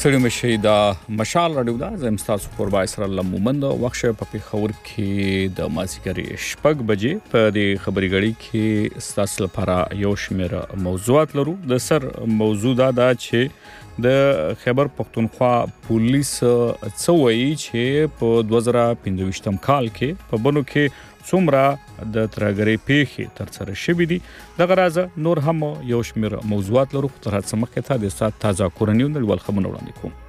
ستړي مشي دا مشال راډیو دا زم تاسو قربا اسرائیل مومند وخت په پیښور کې د مازیګری شپږ بجې په دې خبري غړي کې تاسو لپاره یو شمېر موضوعات لرو. د سر موضوع دا چې د خیبر پختونخوا پولیس څوي چې په 2025 کال کې په بنو کې څومره د ترګری پیښې تر سره شوې دي. د غراز نور هم یو شمېر موضوعات لرو تر هڅه مخکې ته د سات تازه کورنیو نړیوال خبرونه وړاندې کوم.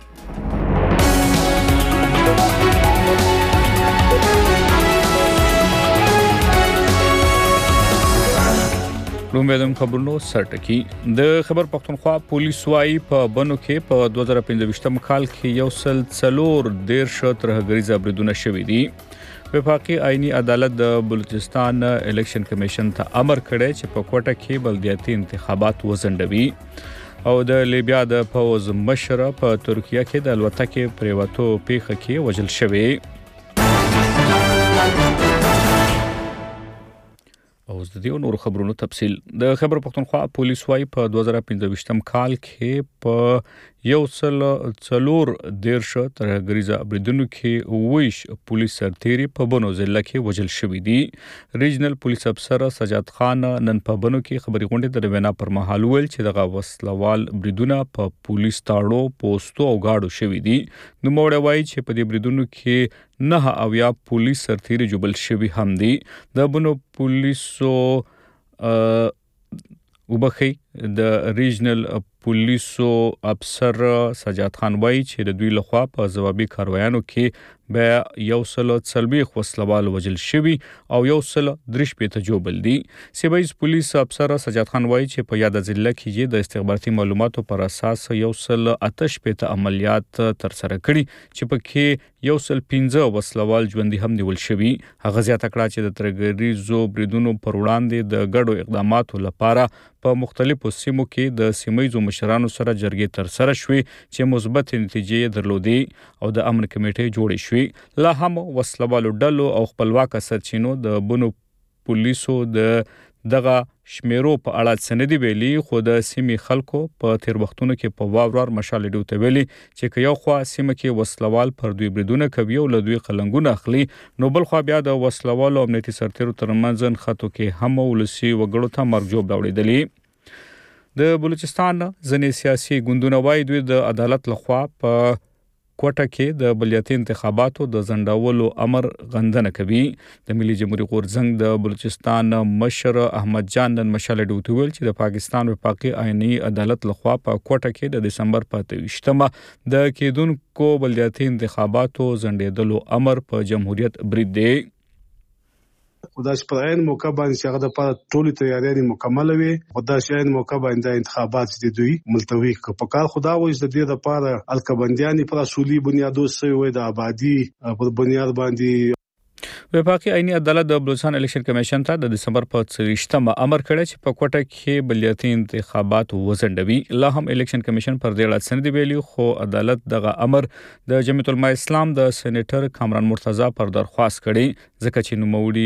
رومبدم خبرونو سرټکی د خبر پختونخوا پولیس وايي په بنو کې په 2025 کال کې یو سل څلور ډیر ترهګریزه بریدونه شوې دي. وفاقي آئینی عدالت د بلوچستان الیکشن کمیشن ته امر کړی چې په کوټه کې بلدیاتي انتخابات وزندوي او د لیبیا د پوز مشر په ترکیه کې د الوتکې پریوتو پیښه کې وژل شوی. اوس د دې نور خبرونو تفصیل. د خبر پختونخوا پولیس وايي په 2025 کال کې په یو سل څلور دیرش ترهګریزه بریدونو کې ویش پولیس سرتیری په بنو ضلع کې وژل شوی دي. ریجنل پولیس افسر سجاد خان نن په بنو کې خبري غونډه د وینا پر مهال ویل چې دغه وسلوال بریدونه په پولیس تاړو پوسټو او گاډو شوی دي. نو موړ وایي چې په دې بریدونو کې نه او یا پولیس سرتیری جوبل شوی هم دي. د بنو پولیسو وبخي د ریجنل پولیسو افسر سجاد خان وایي چې د دوی لخوا په ځوابي کاروایانو کې به یو سل څلويخ وسلوال وژل شوی او یو سل درش پېته جوبل دي. سیبایز پولیس افسر سجاد خان وایي چې په یاد ضلع کې د استخباراتي معلوماتو پر اساس یو سل آتش پېته عملیات تر سره کړي چې پکې یو سل 15 وسلوال ژوندۍ هم نیول شوی. هغه زیاته کړه چې د ترګریزو بریدونو پر وړاندې د ګډو اقداماتو لپاره په مختلفو سیمو کې د سیمایي مشرانو سره جرګې تر سره شوې چې مثبت نتیجې درلودې او د امن کمیټې جوړې شوې. لا هم وسلوالو ډلو او خپلواک سرچینو د بنو پولیسو دغه شمیرو په اړه سندې ویلي، خو د سیمې خلکو په تیر وختونو کې په واورار مشال ډیوته ویلي چې که یو خوا سیمه کې وسلوال پر دوی بریدونه کوي او له دوی قلنګونه اخلي، نو بل خوا بیا د وسلوالو امنیتي سرتیرو ترمنځ خطو کې هم ولسی وګړو ته مرګ جوړ راوړي. د بلوچستان ځینې سیاسي ګوندونه وايي دوی د عدالت لخوا په کوټه کې د بلدیاتي انتخاباتو د ځنډولو امر غندنه کوي. د ملي جمهوریت غورځنګ د بلوچستان مشر احمد جان نن مشال ډیوته ویل چې د پاکستان وفاقي آئینی عدالت لخوا په کوټه کې د دسمبر په 28مه د کېدونکو بلدیاتي انتخاباتو ځنډېدلو امر په جمهوریت برید دی. خدا چې په عین موقع باندې چې هغه د پاره ټولې تیاریاں مکمل وي، خدا چې عین موقع باندې انتخابات دي دوی ملتوي په کار خدا وایي د دې لپاره الکبندیانی پر اصولي بنیادو سره وي د آبادی پر بنیاد باندې. وفاقي آئینی عدالت د بلوچستان الیکشن کمیشن ته د دسمبر په 28مه امر کړی چې په کوټه کې بلدیاتي انتخابات وزندوي. لا هم الیکشن کمیشن پر دې اړه سند ویلي، خو عدالت دغه امر د جمعیت العلماء اسلام د سېنیټر کامران مرتضی پر درخواست کړي ځکه چې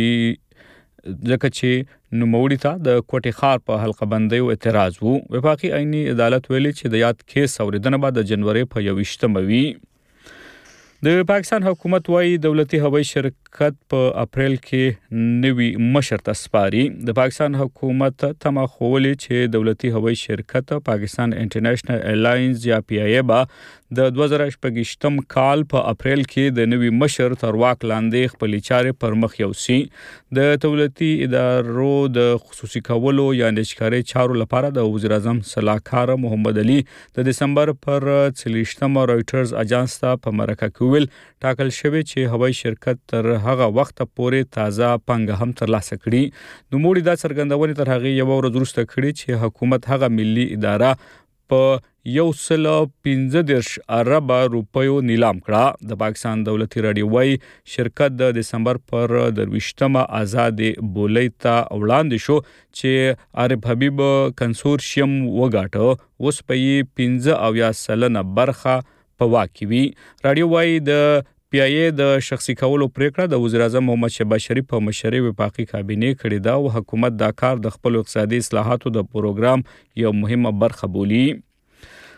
نوموړي ته د کوټې ښار په حلقه بندۍ اعتراض وو. وفاقي آئینی عدالت ویلي چې د یاد کیس اوریدنه به د جنوري په 21مه وي. د پاکستان حکومت وايي دولتي هوایي شرکت په اپریل کې نوي مشر ته سپاري. د پاکستان حکومت تمه خولي چې دولتي هوایي شرکت پاکستان انټرنیشنل ایرلاینز یا پی آی ای با د 2025 کال په اپریل کې د نوي مشر تر واک لاندې خپل چارې پر مخ یوسي. د دولتي ادارو د خصوصي کولو یا نشکاري چارو لپاره د وزیر اعظم صلاحکار محمد علي د دسمبر پر 30مه رويټرز اجانس ته په مرکه کې ټاکل شوی چې هوایي شرکت تر هغه وخت پورې تازه پنګ هم ترلاسه کړي. نو موږ دا څرګندونه تر هغه یو ورځ وروسته کړي چې حکومت هغه ملي اداره په 115 ارب روپیو نیلام کړه. د پاکستان دولتي رادیو وايي شرکت د دسمبر پر 23مه آزاد بولۍ ته وړاندې شو چې عارف حبیب کنسورشیم وګاټو اوس په 15% برخه په واکې وي. رادیو وايي د پی آی ای د شخصي کولو پریکړه د وزیر اعظم محمد شهباز شریف په مشرۍ وفاقي کابینې کړې ده او حکومت دا کار د خپل اقتصادي اصلاحاتو د پروګرام یو مهمه برخه بولي.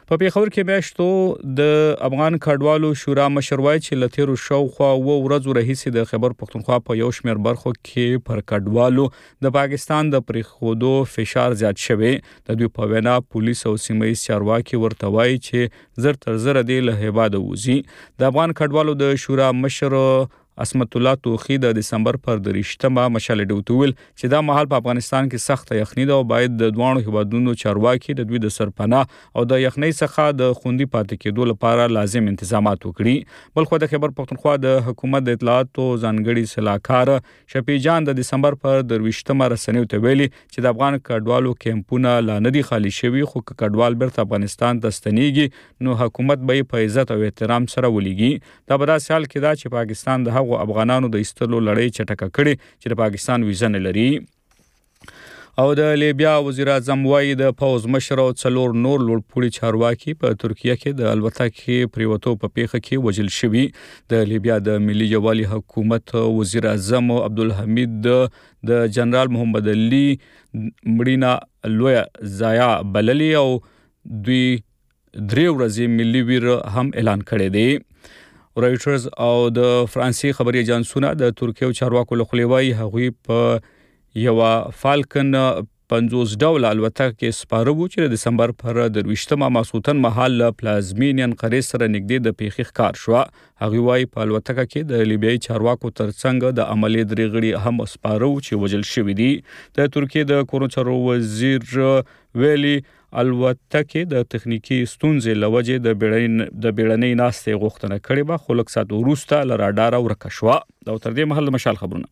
په پیښور کې میاشتو د افغان کډوالو شورا مشر وایي چې لتیرو شاوخوا و ورځو راهیسې د خیبر پختونخوا په یو شمېر برخو کې پر کډوالو د پاکستان د پریښودو فشار زیات شوی. د دوی په وینا پولیس او سیمه ییز چارواکي ورته وایي چې زر تر زر دی له هیواده وځي. د افغان کډوالو د شورا مشر عصمت الله توخی د دسمبر پر 28مه مشال ډوتویل چې دا مهال په افغانستان کې سخت یخني ده او باید د دوانو هیوادونو چارواکي د دوی د سرپناه او د یخنۍ څخه د خوندي پاتې کېدو لپاره لازم انتظامات وکړي. بلخو د خیبر پختونخوا د حکومت د اطلاعاتو ځانګړي سلاکار شفیع جان د دسمبر پر 28مه رسنیو ته ویلي چې د افغان کډوالو کیمپونه لا نه دي خالی شوي، خو کډوال بیرته افغانستان ته ستنیږي نو حکومت به په عزت او احترام سره ولېږي. دا به داسې حال کې ده چې پاکستان د افغانانو د ایستلو لړۍ چټکه کړي چې د پاکستان ویزه نه لري. او د لیبیا وزیر اعظم وایي د پوز مشر او څلور نور لوړپوړي چارواکي په ترکیه کې د الوتکې پریوتو په پیښه کې وژل شوي. د لیبیا د ملي یووالي حکومت وزیر اعظم عبدالحمید د جنرال محمد علي مړینه لویه ضایعه بللي او دوی 3 ورځې ملي ویر هم اعلان کړی دی. رایټرز او د فرانسې خبري اژانسونه د ترکیه چارواکو له خوا وایي هغوی په یو فالکن 50 ډول الوتکه کې سپاره وو چې د دسمبر پر 28مه ماسوتن مهال پلازمینین قرې سره نږدې د پیښې ښکار شو. هغوی وایي په الوتکه کې د لیبیایي چارواکو ترڅنګ د عملي درې غړي هم سپاره وو چې وژل شوي دي. د ترکیه د کورونو چارو وزیر ویلي الوتکه د تخنیکی ستونزې لوجه د بیړنۍ ناستې غوښتنه کړې به، خو لږ ساعت وروسته له راډاره ورکه شوه. دا تر دې مهال مشال خبرونه.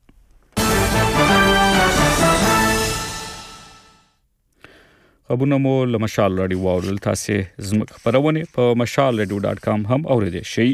خبرونه مو له مشال رادیو واورل. تاسو زموږ خبرونه په mashalradio.com هم اوریدئ شئ.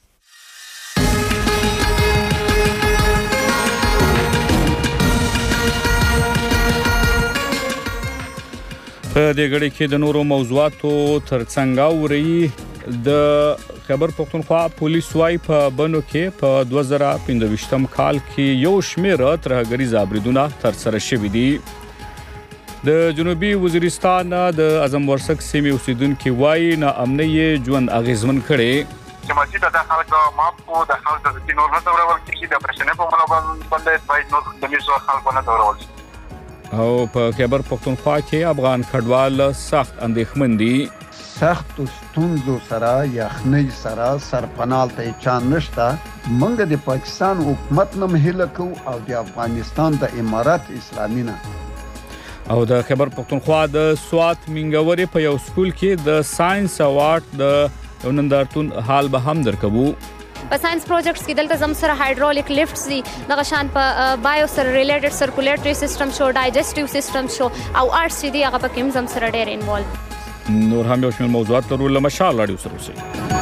په دې غړي کې د نورو موضوعاتو ترڅنګ اوري د خیبر پختونخوا پولیس وايي په بنو کې په 2015 کال کې یو شمېر ترهګریز بریدونه تر سره شوي دي. د جنوبي وزیرستان د اعظم ورسک سیمې اوسیدونکو وايي ناامنۍ ژوند اغیزمن کړي. چې مسجد د خلکو ماپو د خلکو د نور نه ډول کې د پرشنه په منو باندې باید نور د میسو خلکو نه ډول. او په خیبر پختونخوا کې افغان کډوال سخت اندېښمن دي. سخت ستونزو سره یخنۍ سره سرپناه ته چان نشته. موږ د پاکستان حکومت نه هیله کوو او د افغانستان د امارات اسلامي نه. او د خیبر پختونخوا د سوات منګوري په یو سکول کې د ساينس او آرټ د نندارتون حال به هم درکبو. په ساينس پروجیکټس کې دلته زم سره هایدرولیک لفټس دي، دغه شان په بایو سره ریلیټډ سرکولیټری سیستم شو، ډایجسټیو سیستم شو او آرټس چې دی هغه په کوم زم سره ډېر انوالو. نور هم یو شمېر موضوعات لرو له مشال رادیو سره اوسئ.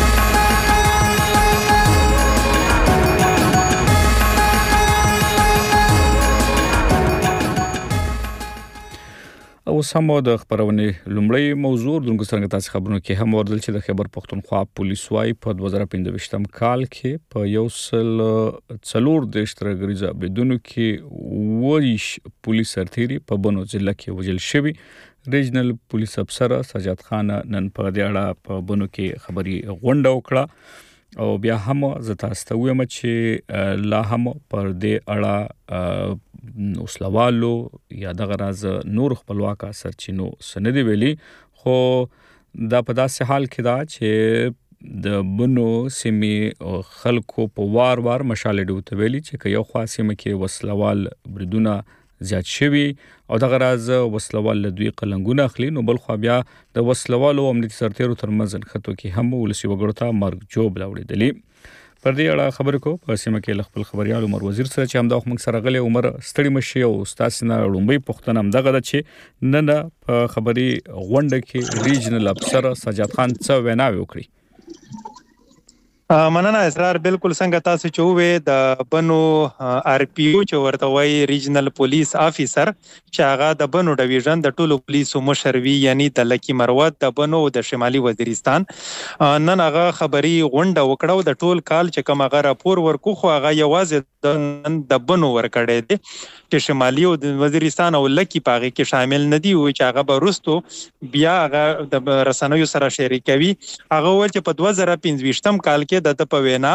او سم د خبرونې لومړی موضوع دغه څنګه تاسو خبرونه کې هم وردل چې د خیبر پختونخوا پولیس وايي په 2015 کال کې په یو سل څلور د اشتراکګریز بریدونو کې وریش پولیس سرتیری په بنو ضلع کې وژل شوی. ریجنل پولیس افسر سجاد خان نن په دې اړه په بنو کې خبري غونډه وکړه او بیا هم زه تاسو ته وایم چې لا هم پر دې اړه اوسلوالو یا دغه راز نور خپلواکه سرچینو سندې ویلي، خو دا په داسې حال کې دا چې د بنو سیمې خلکو په وار مشال ډوته ویلي چې یو خاصه کې وسلوال بریدونه زیات شوي او دغه راز وسلوال له دوی قلنګونه اخلي، نو بل خو بیا د وسلوالو امنیتي سرتیرو ترمنځ خطو کې هم ولسی وګړو ته مرګ جوړ لاوړېدلی. پر دې اړه خبرې کو په سیمه کې خپل خبريال عمر وزیر سره چې هم دا موږ سره غلې عمر ستړي مشي او استاد نه لومبي پښتنه هم دغه چې نه په خبري غونډه کې ریجنل افسر سجاد خان څو وینا وکړي. مننه اسرار بالکل څنګه تاسو چې وې د بنو آر پی او چې ورته وایي ریجنل پولیس افیسر چې هغه د بنو ډیویژن د ټولو پولیسو مشر وی یعنی د لکی مروت د بنو د شمالي وزیرستان نن هغه خبري غونډه وکړه د ټول کال چې کوم هغه راپور ورکو خو هغه یوازې د بنو ورکړی دی چې شمالي وزیرستان او لکی پاغي کې شامل نه دي او چې هغه برستو بیا هغه د رسنیو سره شریکوي هغه ول چې په 2015 کال کې د پوینا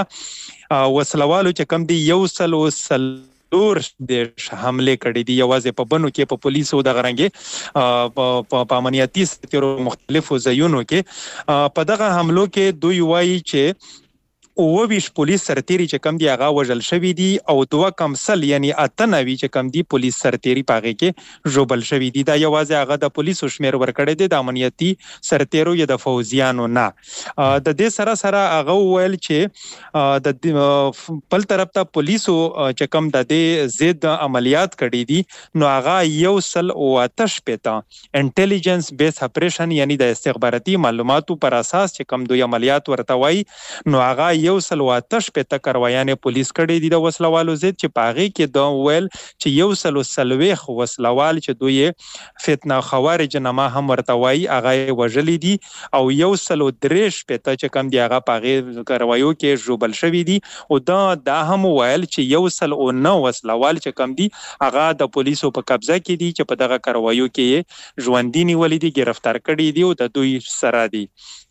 وسلوالو چې کم دی یو سلو سلور د حمله کړې دي یوازې په بنو کې په پولیسو د غرنګي په امنیتي ستورو مختلفو ځایونو کې په دغه حملو کې دوی وایي چې او ویش پولیس سرتيري چې کم دی هغه وژل شوی دي او 2 کمسل یعنی 98 چې کم دی پولیس سرتيري پاغه کې جوبل شوی دي دا یوازې هغه د پولیسو شمیر ورکړی دی د امنیتي سرتيرو یا د فوزیانو نه د دې سره سره هغه ویل چې د بل طرف ته پولیسو چې کم د دې ضد عملیات کړي دي نو هغه یو سل او آتش پتا انټيليجنس بیس اپریشن یعنی د استخباراتي معلوماتو پر اساس چې کم دوی عملیات ورته وای نو هغه یو سلواتش په تکرویانه پولیس کړي دي د وسلوالو ضد چې پاغي کې دا ویل چې یو سلوخ وسلوال چې دوی فتنه خوارج نامه هم ورتوي هغه وجلی دي او یو سلو درش په چې کم دی هغه پاغي کرویو کې جوبل شوی دي او دا هم ویل چې یو سل او نو وسلوال چې کم دی هغه د پولیسو په قبضه کې دي چې په دغه کرویو کې ژوندۍ نیولې دي گرفتار کړي دي او د دوی سره دي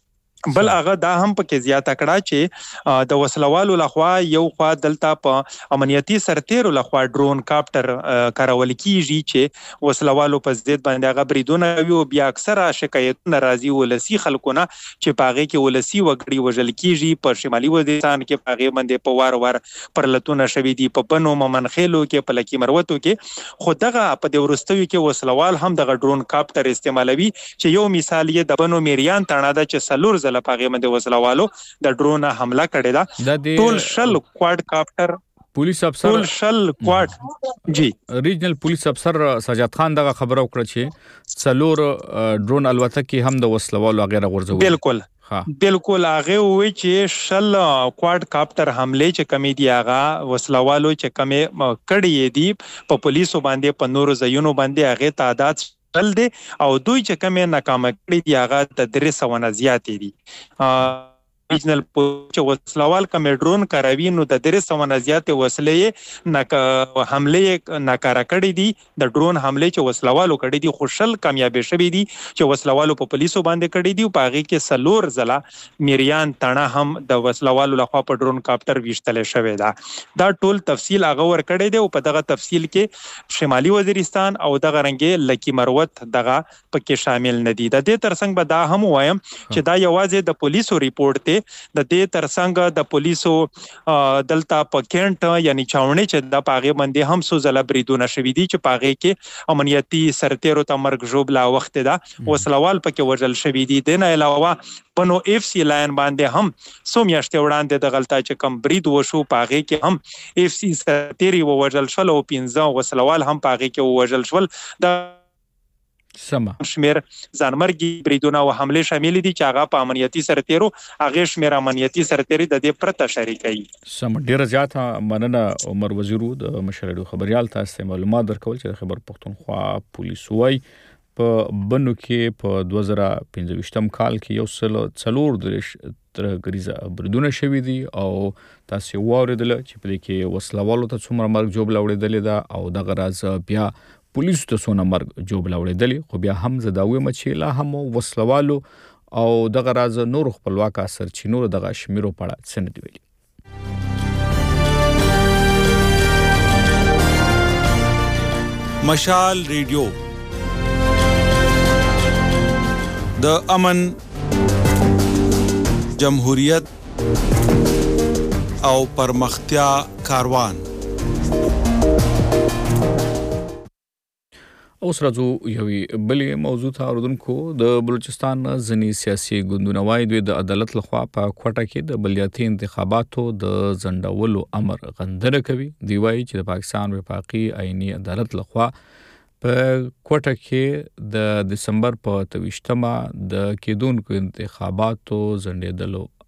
بل هغه دا هم پکې زیاته کړه چې د وسلوالو لخوا یو خوا دلته په امنیتي سرتیرو لخوا ډرون کاپټر کارول کیږي چې وسلوالو په ضد باندې هغه بریدونه وي او بیا اکثره شکایتونه راځي ولسی خلکونه چې پاغه کې ولسی وګړي وژل کیږي په شمالي وزیرستان کې پاغه باندې په وار پرلتونه شوي دي په بنو ممنخېلو کې په لکی مروتو کې خو دغه په د ورستوي کې وسلوال هم دغه ډرون کاپټر استعمالوي چې یو مثال یې د بنو میریان تاڼه ده چې سلور لپاره باندې وسلوالو د ډرون حمله کړې ده ټول شل کواد کاپټر پولیس افسر ټول شل کواد جی ریجنل پولیس افسر سجاد خان دغه خبره وکړه چې څلور ډرون الوتکې هم د وسلوالو غیر غورځول بالکل هغه وی چې شل کواد کاپټر حمله چې کمی دی هغه وسلوالو چې کمی کړي دي په پولیسو باندې په نورو ځایونو باندې هغه تعداد تل دي او دوی چې کومه ناکامه کړی دی هغه د 300 نه زیات دي ریجنل چې وسلوال کوم ډرون کاروي نو د 300 نه زیات وسلې حمله ناکاره کړی دي د ډرون حمله چې وسلوالو کړی دي خوشل کامیاب شوی دي چې وسلوالو په پولیسو باندې کړی دي په هغه کې سلور زلا میریان تڼه هم د وسلوالو لخوا په ډرون کاپټر ویشتل شوی دا ټول تفصیل هغه ور کړی دی او په دغه تفصیل کې شمالي وزیرستان او دغه رنګ لکی مروت دغه پکې شامل نه دي د دې ترڅنګ به دا هم وایم چې دا یوازې د پولیسو ریپورت ته د دې ترڅنګ د پولیسو دلته په کینټ یعنی چاونې چې د پاغه باندې هم سو زله بریدونه شوې دي چې پاغه کې امنیتي سرتیرو ته مرګ جوړ لا وخت ده وسلوال پکې وژل شوې دي د نه علاوه پنو اف سی لاین باندې هم سومیاشته وړاندې د غلطه چې کم برید وشو پاغه کې هم اف سی سرتیري وژل شول او 15 وسلوال هم پاغه کې وژل شول د سما شمیر ځانمرګي بریدونه او حمله شامل دي چې هغه په امنیتي سرتیرو هغه شمیر امنیتي سرتیري د دې پرته شریکي سم ډیر زیات مننه عمر وزیرو د مشرړو خبريال تاسو معلومات درکول چې خبر پښتونخوا پولیس وای په بنو کې په 2015 کال کې یو سل څلور تر غریزه بریدونه شوې دي او تاسو واردل چې په دې کې وسلوالو ته څومره مرګ جوړ لاوړېدل دا او د غراز بیا پولیس ته څونه مرګ جوړ لاوړېدل خو بیا هم زداوي مچې لا هم وسلوالو او د غراز نور خپلواک سرچینو دغه شمیرو پړه سند ویلي مشال ریډیو د امن جمهوریت او پرمختیا کاروان اوس راځو یوې بلې موضوع ته اردوونکو د بلوچستان ځینې سیاسي ګوندونه وایي دوی د عدالت لخوا په کوټه کې د بلدیاتي انتخاباتو د ځنډولو امر غندنه کوي دی وایي چې د پاکستان وفاقي آئینی عدالت لخوا په کوټه کې د دسمبر په 23مه د کېدونکو انتخاباتو ځنډېدلو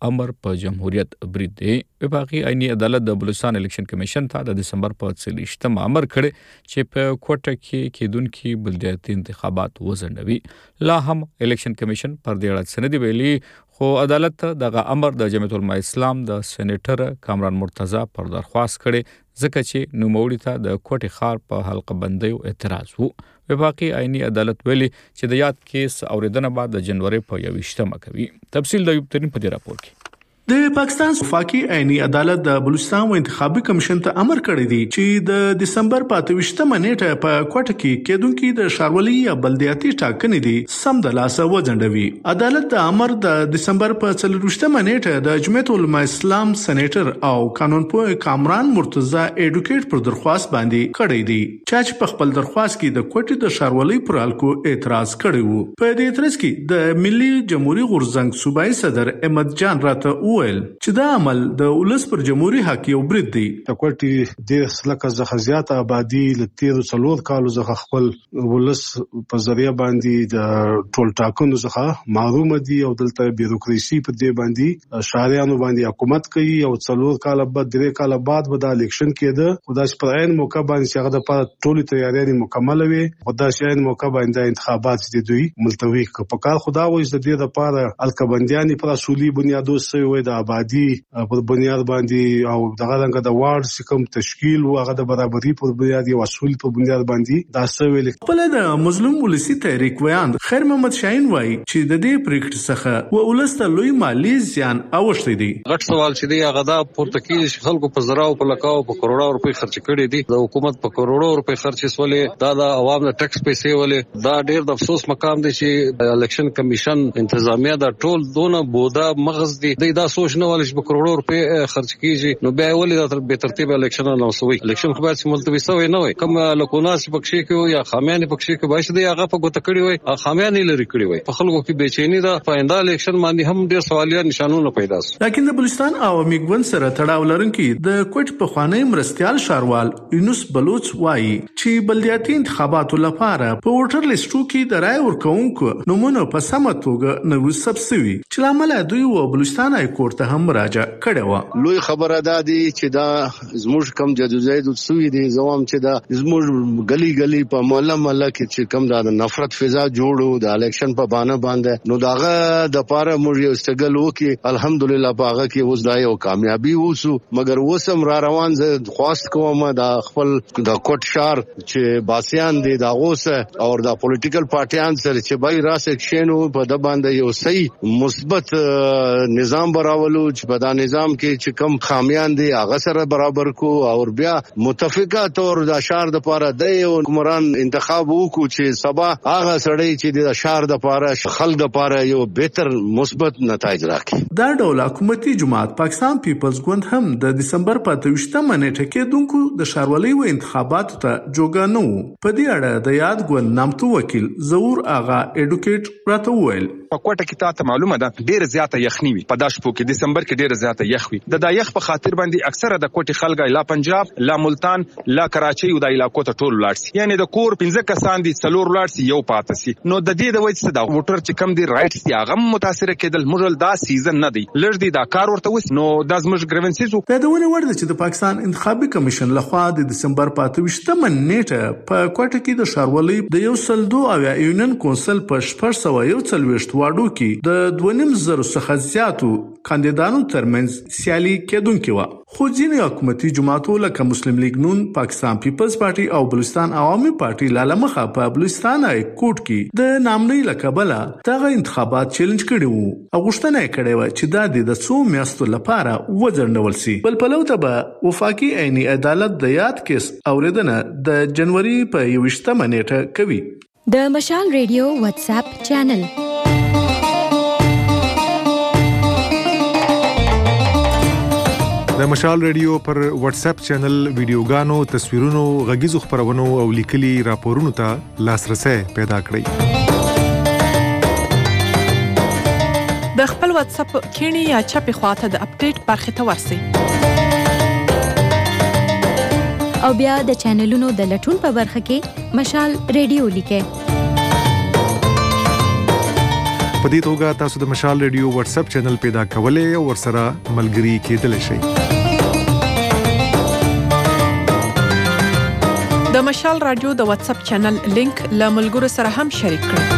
امر په جمهوریت برید دی. وفاقي آئینی عدالت د بلوچستان الیکشن کمیشن ته د دسمبر په 30 امر کړی چې په کوټه کې کېدونکي بلدیاتي انتخابات وځنډوي. لا هم الیکشن کمیشن پر دې اړه څه نه دی ویلي، خو عدالت دغه امر د جمعیت العلماء اسلام د سېنیټر کامران مرتضی پر درخواست کړي ځکه چې نوموړي ته د کوټې ښار په حلقه بندیو اعتراض وو. وفاقي آئینی عدالت ویلي چې د یاد کیس اوریدنه بعد د جنوري په 21 کوي. تفصیل د یوب ترین په دې راپور کې. د پاکستان وفاقي آئینی عدالت د بلوچستان و انتخابي کمیشن ته امر کړی دی چې د دسمبر په 28 نیټه په کوټه کې کېدونکي د ښاروالۍ یا بلدیاتي ټاکنې دي سم د لاسه وځنډوي. عدالت د امر د دسمبر په 24 نیټه د جمعیت العلماء اسلام سېنیټر او قانونپوه کامران مرتضی اډوکیټ پر درخواست باندې کړی دی چې په خپل درخواست کې د کوټې د ښاروالۍ پر الکو اعتراض کړی وو. په دې اعتراض کې د ملي جمهوریت غورځنګ صوبایي صدر احمد جان راته چې دا عمل د ولس پر جمهوریت حق یو برید دی. کوټي د سلکه زخه زیات آبادی لتیر څلور کالو زخه خپل ولس په ذریعہ باندې د ټول ټاکنو زخه معلومه دي او دلته بیروکراسي په دې باندې شاریانو باندې حکومت کوي او څلور کال بعد درې کال بعد به د الیکشن کېده. خدای په عین موقع باندې هغه د پاره ټولي تیاریاں مکمل وي. خدای په عین موقع باندې انتخابات دي دوی ملتوي په کار خدا وایي د دې لپاره الکبندیانی پر اصولي بنیادو سره د آبادی په بنیاد باندې او دغه رنګ د وارد سکم تشکیل او هغه د برابرۍ په بنیاد او اصول په بنیاد باندې دا څه ویل. خپل د مظلوم ولسی تحریک ویاند خیر محمد شاهین وایي چې د دې پریکټ څخه و ولست لوی مالی زیان اوښتي دي. غټ سوال چې دی هغه دا پورته کیږي خلکو په زراو په لکاو په کروڑو روپۍ خرچ کړي دي. د حکومت په کروڑو روپۍ خرچ سولې دا د عوام د ټیکس پیسې ولې دا ډېر د افسوس مقام دی چې الیکشن کمیشن انتظامیه دا ټول دونه بودا مغز دي دا سوچ نه ولې په کروڑو روپۍ خرچ کیږي نو بیا ولې د به ترتیب الیکشن نوسوي. الیکشن خو باید ملتوي سوی نه وي. کوم لکوناس پکښې کې یا خامیان پکښې کې باید دی هغه په ګوت کړی وي او خامیان لري کړی وي. په خلکو کې بېچینی دا پاینده الیکشن باندې هم ډېر سوالیه نشانونه پیدا شو. لکه د بلوچستان عوامي ګوند سره تړاو لرونکي د کوټ په خوانی مرستيال شاروال یونس بلوچ وایي چې بلدیاتي انتخاباتو لپاره په ووټر لیستو کې د رای ورکوونکو نمونه په سمه توګه نه وسبسوي چې لامل دوی و بلوچستان های کورت هم مراجعه کړې و. لوی خبره ده دي چې دا زموږ کم جدوجہد سوي دي زوام چې دا زموږ گلی گلی په محله محله کې چې کم دا نفرت فضا جوړو د الیکشن په بانه باندې نو داغه د پاره موږ یو استګل وکي الحمدلله باغه کې اوس دا یو کامیابی وسو. مګر وسم را روان زه خواست کوم دا خپل د کوټ شهر چې باسيان دي دا غوسه او د پولیټیکل پارټیان سره چې بای راسه کښینو په د باندې یو صحیح مثبت نظام براولو چې په دا نظام کې چې کم خامیان دي هغه سره برابر کو او بیا متفقه تور د شهر د پاره د حکمران انتخاب وکړو چې سبا هغه سړی چې د شهر د پاره خلک د پاره یو بهتر مثبت نتایج راکړي. دا ډول حکومتي جماعت پاکستان پیپلز ګوند هم د دسمبر په 28 نیټه کې دونکو د ښاروالۍ و انتخاباتو ته جوګه نه وو. په دې اړه د یاد ګوند نامتو وکیل ظهور آغا اډوکیټ راته وویل په کوټه کې تاسو معلومه ده ډېر زیاته یخنی وي. په داشپو کې دسمبر کې ډېر زیاته یخ وي. د یخ په خاطر باندې اکثره د کوټې خلک لا پنجاب لا ملتان لا کراچي او د علاقو ته ټول لاړ یعنی د کور 15 کسان دي څلور لاړ یو پاتې سي. نو د دې د وجې د ووټر چې کم دي رائټس دي هغه متاثر کېدل مجل دا سیزن نه دی لږ دي دا کار ورته وس نو د زموږ ګریونسز په دونه ورده چې د پاکستان انتخابي کمیشن لخوا د دسمبر په 28 نیټه په کوټه کې د ښاروالۍ د 102 او یونین کونسل په 441 واډو کې د 2.5 څخه زیاتو کاندیدانو ترمنځ سیالي کېدونکې و. خو ځینې حکومتي جماعتو لکه مسلم لیگ نون، پاکستان پیپلز پارټي او بلوچستان عوامي پارټي لالمخه په بلوچستان های کوټ کې د نامنۍ لکبله دغه انتخابات چیلنج کړي وو او غوښتنه یې کړې وه چې دا د 2 میاشتو لپاره وځنډول سي. بل پلو ته به وفاقي عیني عدالت د یاد کیس اوریدنه د جنوري په 21 نیټه کوي. د مشال ریډیو واتس اپ چینل د مشال ریډیو پر واتس اپ چینل ویډیوګانو، تصویرونو، غږیزو خبرونو او لیکلي راپورونو ته لاسرسي پیدا کړئ. د خپل واتس اپ کینی یا چپی خواته د اپډیټ برخه ته ورسئ او بیا د چینلونو د لټون په برخه کې مشال ریډیو لیکئ. په دې توګه تاسو د مشال ریډیو واتس اپ چینل پیدا کولای او ورسره ملګري کېدلی شئ. د مشال رادیو د واتس اپ چینل لینک له ملګرو سره هم شریک کړئ.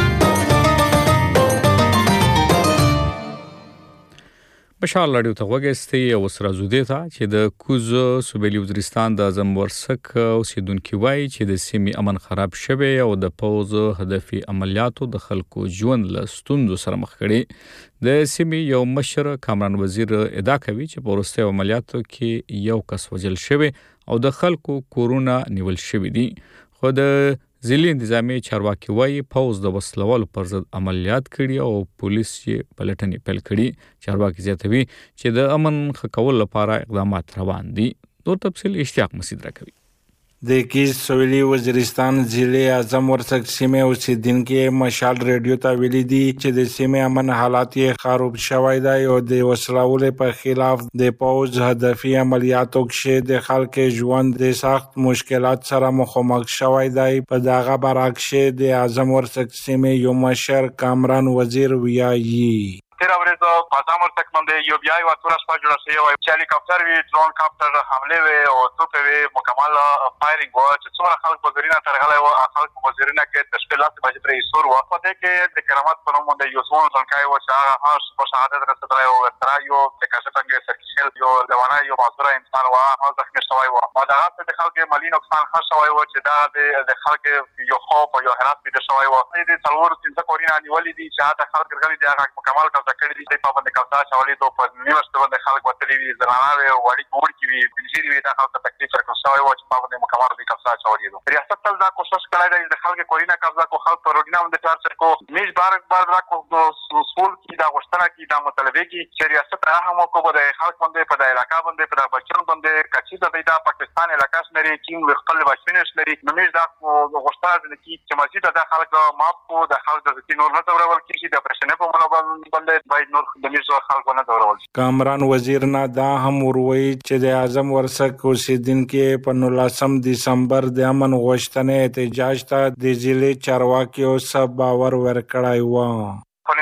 مشال رادیو ته وګورئ او سره زوده ته چې د کوز صوبایي وزیرستان د اعظم ورسک اوسیدونکو وایي چې د سیمې امن خراب شوی او د پوز هدفي عملیاتو د خلکو ژوند له ستونزو سره مخ کړي. د سیمې یو مشر کامران وزیر ادعا کوي چې په وروستي عملیاتو کې یو کس وژل شوی او د خلکو کورونه نیول شوی دي. خو د ضلعي انتظامی چارواکي وایي پوز د وسلوالو پر ضد عملیات کړي او پولیس یې پلټنې پیل کړي. چارواکي زیاتوي چې د امن ښه کولو لپاره اقدامات روان دي. نور تفصیل اشتیاق مسعود راکوي. د کیس سویلی وزیرستان ضلع اعظم ورسک سیمه اوسیدونکو مشال ریډیو ته ویلي دي چې د سیمه امن حالات یې خراب شوی دی او د وسلوالو په خلاف د پوز هدفي عملیاتو کې د خلکو ژوند د سخت مشکلات سره مخامخ شوی دی. په دغه برعکس د اعظم ورسک سیمه یو مشر کامران وزیر ویایي تیرا ورځ په اعظم ورسک باندې یو بیا یو تور شپه جوړه شوې او چې هلیکاپټر وی ډرون کاپټر حمله وی او توپ وی مکمل فایرینګ و چې څومره خلک په ګرینه ترغلې او خلک په ګرینه کې تشکیلات باندې پرې سور و په دې کې د کرامت په نوم باندې یو څون ځنکای و چې هغه په شهادت رسېدلی او تر یو د کاشتنګ سرکیل یو لوانه یو معذور انسان و هغه ځکه شوی و او دا هغه د خلکو مالی نقصان ښه شوی و چې دا د خلکو یو خوف او یو حراس پیدا شوی و. د څلور څنګه کورینه نیولې دي چې هغه خلک ګرځي دی هغه مکمل کړی دي په باندې کاوتا چولې ته په نیمشته باندې خلک وتلی وي زنانه او وړي ګور کی وي بنځيري وي دا خلک تکلیف ورکوي او چې په باندې مکمل دي کاوتا چولې دي. ریاست تل دا کوشش کړی دی د خلکو کورینه قبضه کو خلک په روډینه باندې چارچ کو میج بار را کو سکول کی دا غشتنه کی دا مطالبه کی چې ریاست هم کو به خلک باندې په د علاقې باندې په د بچو باندې کچې د پاکستان علاقې سره چین خپل بچنه سره میج دا غشتنه کی چې مسجد د خلک ماپ کو د خلک د نور نه تورول کی د پرشنه په منو باندې باید نور د میز خلکو نه تورول. کامران وزیر نه دا هم وروي چې د اعظم ورسک اوسیدونکو په 19 دسمبر د امن غوښتنې احتجاج ته د ضلع چارواکیو سب باور ورکړای و. په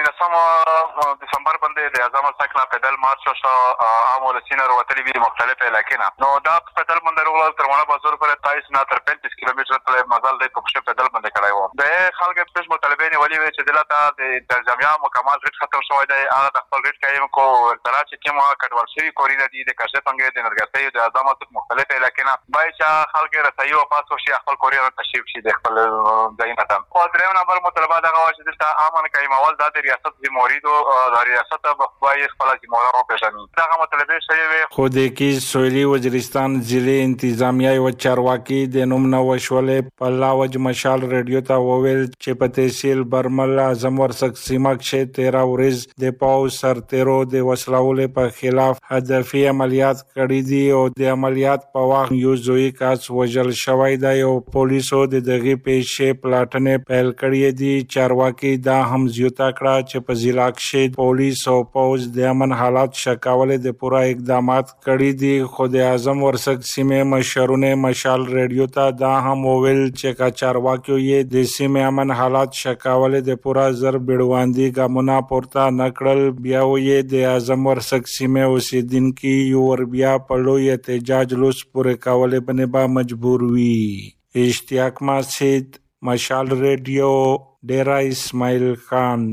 19 دسمبر باندې د اعظم ورسک نه پیدل مارچ شو عامه لسینر وتلی وی مختلفه علاقې نه نو دا پیدل باندې وروړل ترونه بازار پر 23 نه تر 35 کیلومتر تل مزل د کوښښ پیدل باندې کړای و. د خلکو په مطالبه نیولې وی چې دلته د انتظامیه مکمل ریټ ختم شوی دی هغه د خپل ریټ قایم کو ترا چې کومه کډوال شوی کورینه دي د کاشتنګ د نرګستۍ د اعظم ورسک مختلفه علاقې نه بای چې خلک رسایي او پاسو شي خپل کورینه تشریف شي د خپل ځای نه تم. او دریم نمبر مطالبه دا و چې د امن قایمول د ریاست د موریدو د ریاست په خپل خپل ذمہ او پېژني دا مطلب شوی وي. خو د کیس سویلی وزیرستان ضلع انتظامیه او چارواکي د نوم نه وشولې په لاوج مشال ریډیو ته وویل چې په تحصیل برمل اعظم ورسک سیمه کې 13 ورځ د پاو سرتیرو د وسلوالو په خلاف هدفي عملیات کړي دي او د عملیات په وخت یو زوی کس وژل شوی دی او پولیسو د دغه پیښې پلاټنې پیل کړې دي. چارواکي دا هم زیاته کړه چې په ضلع کې پولیس او پوز د امن حالات شکاولې د پوره اقدامات کړي دي. خو د اعظم ورسک سیمه مشرونه مشال ریډیو ته دا هم وویل چې چارواکي یې د سیمه امن حالات شکاولې د پوره زر بیړواندي ګامونه پورته نکړل. بیا یې د اعظم ورسک سیمه اوسیدونکو یو ور بیا په لوی احتجاج لوس پورې کولې باندې با مجبور وي. اشتیاق مسعود مشال ریډیو ډیرا اسماعیل خان.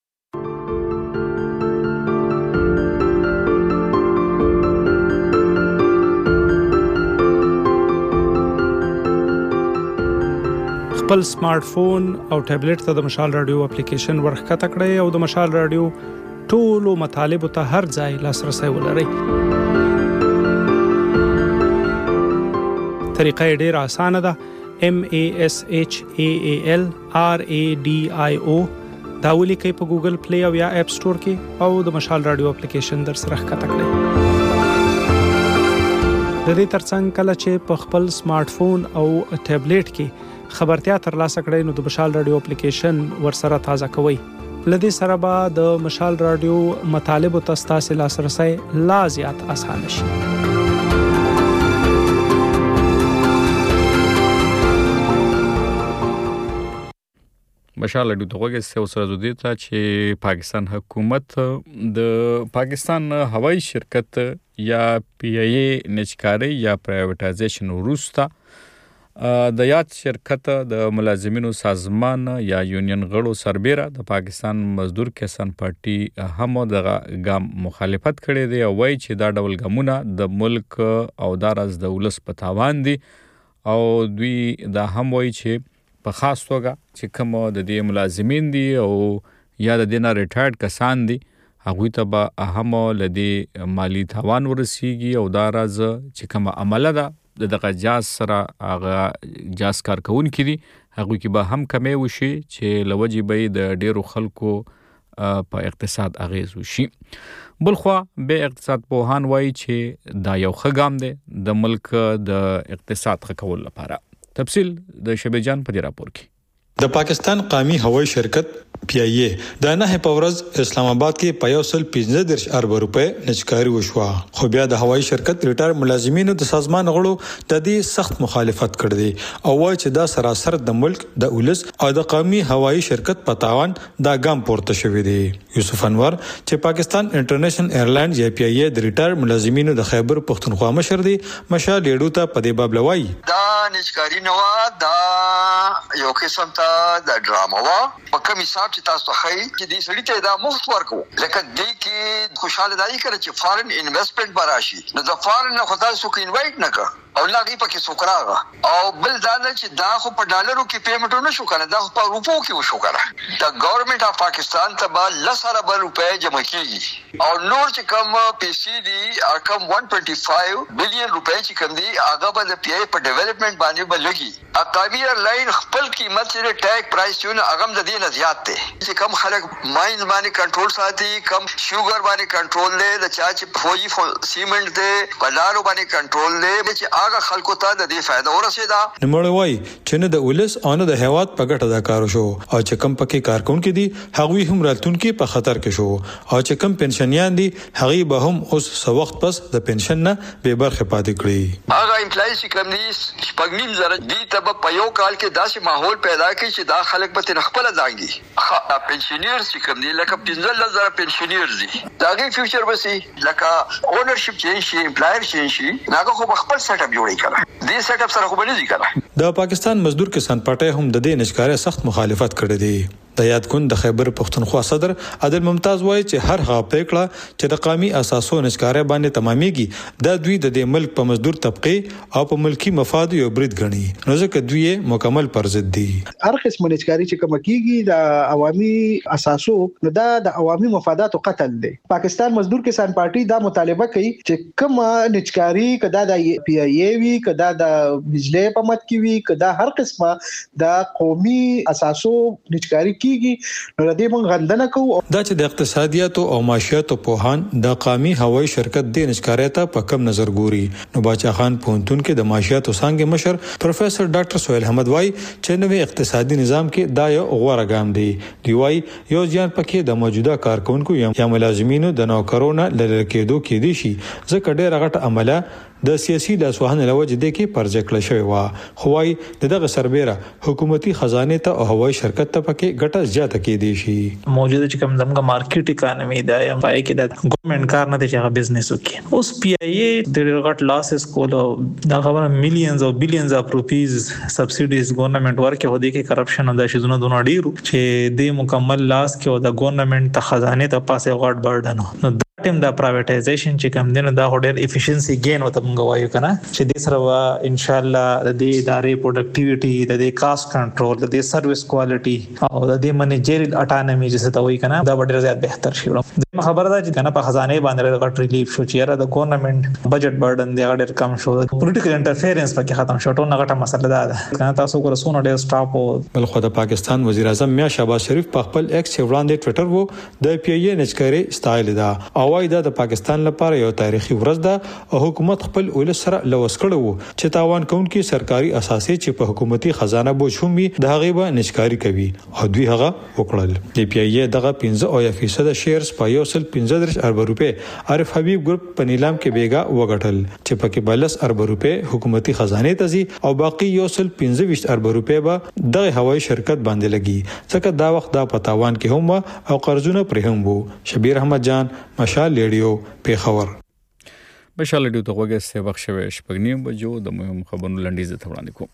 خپل سمارټ فون او ټابلیټ ته د مشال رادیو اپلیکیشن ورخکته کړئ او د مشال رادیو ټولو مطالبه ته هر ځای لاسرسي ولرئ. طریقه ډیره اسانه ده. MASHAAL RADIO دا ولیکئ په ګوګل پلی او یا اپ سٹور کې او د مشال رادیو اپلیکیشن در سره ښکته کړئ. د دې ترڅنګ کله چې په خپل سمارټ فون او ټابلیټ کې خبرتیا ترلاسه کړئ نو د مشال رادیو اپلیکیشن ورسره تازه کوئ. لدې سره به د مشال رادیو مطالب او تاسو لاسرسي لا زیات اسانه شي. مشال رادیو ته وګورئ سره زودي ته چې پاکستان حکومت د پاکستان هوایی شرکت یا پی ای ای نچکاری یا پرایویټایزیشن وروسته د یاد شرکت د ملازمینو سازمان یا یونین غړو سربېره د پاکستان مزدور کسان پارټي هم د ګام مخالفت کړي دی او وایي چې دا ډول ګامونه د ملک او دراز د ولس په تاوان دي او دوی دا هم وایي چې په خاص توګه چې کوم د دې ملازمین دي او یا د دینه ریټایرډ کسان دي هغوی ته به هم لدی مالی تاوان ورسیږي او دراز چې کوم عمله ده دغه جاز سره هغه جاز کارکون کړي هغه کې به هم کمی وشي چې لوجي به د ډیرو خلکو په اقتصاد اغیز وشي. بلخوا به اقتصاد پوهان وایي چې دا یو ښه ګام دی د ملک د اقتصاد ښه کولو لپاره. تفصیل د شبي جان په راپور کې. د پاکستان قومي هوایی شرکت پی ای ای د نه په ورځ اسلام آباد کې په 115 ارب روپے نچکاری وشوه خو بیا د هوایی شرکت ریټایر ملازمینو د سازمان غړو د دې سخت مخالفت کړ دي او وایي چې دا سراسر د ملک د ولس او د قومي هوایی شرکت په تاوان دا ګام پورته شوی دی. یوسف انور چې پاکستان انټرنیشنل ایرلاینز یا پی ای ای د ریټایر ملازمینو د خیبر پختونخوا مشر دی مشال لیډو ته په دې باب لوي دا نچکاری نو دا یو قسم ته د ډراما وا په کوم حساب چې تاسو خی چې دې سړی ته دا مفت ورکو لکه دې کې خوشاله دای کړي چې فارن انویسټمنټ براشي نو د فارن نه خدای سو کې انوایټ نه کا او لاغي پکې سوکراغه او بل دا چې دا خو په ډالرو کې پیمنټ نه شو کنه دا خو په روپو کې وشو کنه دا ګورنمنت اف پاکستان ته با 10 ارب روپے جمع کیږي او نور چې کم پیسې دي کم 125 بلین روپے چې کم دي هغه به د پی ای په ډیولپمنٹ باندې بلګي اقامي ایرلاین خپل قیمت چې ټیک پرایس یو هغه د دې نه زیات دی چې کم خلک ماین باندې کنټرول ساتي کم شوګر باندې کنټرول دی د چا چې فوجي سیمنٹ دی بلارو باندې کنټرول دی چې هغه خلکو ته د دې فائدہ ورسېدا. نمړ وای چې نه د ولس او نه د هیواد په ګټه دا کار شو او چې کم پکې کارکونکو دي هغوی هم راتلونکي په خطر کې شو او چې کم پنشنیان دي هغوی به هم اوس څو وخت پس د پنشن نه به برخه پاتې کړي. هغه امپلایز چې کم دي شپږنیم زره دي ته په یو کال کې داسې ماحول پیدا کړي چې دا خلک به تر خپل ځانګي پنشنیر چې کم دي لکه 15000 پنشنیر دي داغه فیوچر بسي لکه اونرشپ چینج شي امپلایر چینج شي هغه خو خپل سیټ اپ جوړی کړه دې سیټ اپ سره خو بنځي کړه. د پاکستان مزدور کسان پارټي هم د دې نشکاره سخت مخالفت کړی دی. د یاد کون د خیبر پختونخوا صدر عادل ممتاز وایي چې هر هغه پریکړه چې د قومي اساسو نشکاره باندې تمامېږي د دوی د ملک په مزدور طبقه او په ملکی مفاد یو برید غني نو ځکه دوی مکمل پر ضد دي. هر قسم نشکاری چې کوم کیږي د عوامي اساسو نو دا د عوامي مفاداتو قتل دی. پاکستان مزدور کسان پارټي دا مطالبه کوي چې کوم نشکاری کدا د پی ای ای وی کدا د بجلی په مت کې وی کدا هر قسمه د قومي اساسو نشکاری کیږي نو د دې مونږ غندنه کوو. دا چې د اقتصادیات او معاشيات په هان د قومي هوایی شرکت د نشکاریته په کم نظر ګوري نو باچا خان پونتون کې د معاشيات او څنګه مشر پروفیسور ډاکټر سہیل احمد وای چې نوې اقتصادي نظام کې دا یو غوړه ګام دی. دی وای یو ځان پکې د موجوده کارکونکو یا ملازمینو د نوکرونو لری کېدو کې دي شي ځکه ډېر غټ عمله د سیاسي لاسوهنه لوجه د کې پرځ کړل شوی و خوای دغه سربېره حکومتي خزانه ته او هوایی شرکت ته پکې ګټه زیاته کې دي شي. موجوده چې کوم زموږ مارکیټ اکانومي دا یا پای کې د ګورنمنت کار نه دي چې هغه بزنس وکړي. اوس پی ای ای د غټ لاسز کولو دا خبره میلیونز او بلیونز اف روپیز سبسیډیز ګورنمنت ورکه هدي کې کرپشن او د شیزونو دونه ډیرو چې د مکمل لاس کې او د ګورنمنت ته خزانه ته پاسه غټ برډن نو ټیم دا پرایویټایزیشن چې کوم دینه دا هډر افیشنسي گین وته موږ وایو کنه چې د سره ان شاء الله د دې ادارې پروډکټیویټي د دې کاست کنټرول د دې سرویس کوالټي او د دې منیجریل اټانومي چې څه وایي کنه دا ډېر زیات بهتر شي. د خبره ده چې کنه په خزانه باندې غټ ریلیف شو چې را د ګورنمنت بجټ برډن دی ډېر کم شو پولیټیکل انټرفیرنس پکې ختم شو ټول غټه مسله ده کنه تاسو ګور سونه ډېر سټاپ او بل خو د پاکستان وزیر اعظم میا شهباز شریف په خپل ایکس وړاندې ټوئیټر وو د پی ای ای نشکری سټایل دا او هغه د پاکستان لپاره یو تاریخي ورځ ده او حکومت خپل ولس سره لوس کړو چې تاوان کوونکي سرکاري اساسي چې په حکومتي خزانه بوج هم د هغه به نشکاری کوي او دوی هغه وکړل. د پی ای دغه 15% شیرز په 1.15 ارب روپے عارف حبیب ګروپ په نیلام کې بیګا وګټل چې پکې 12 ارب روپے حکومتي خزانه ته ځي او باقي 1.25 ارب روپے به د هوایي شرکت باندې لګي ځکه دا وخت د پتاوان کې هم او قرضونه پرې هم وو. شبیر احمد جان، مشال ریډیو، پیښور. مشال ریډیو ته وګورئ وخت شوه شپږنیم بجو د مهم خبرونو لنډیز ته وړاندې کوم.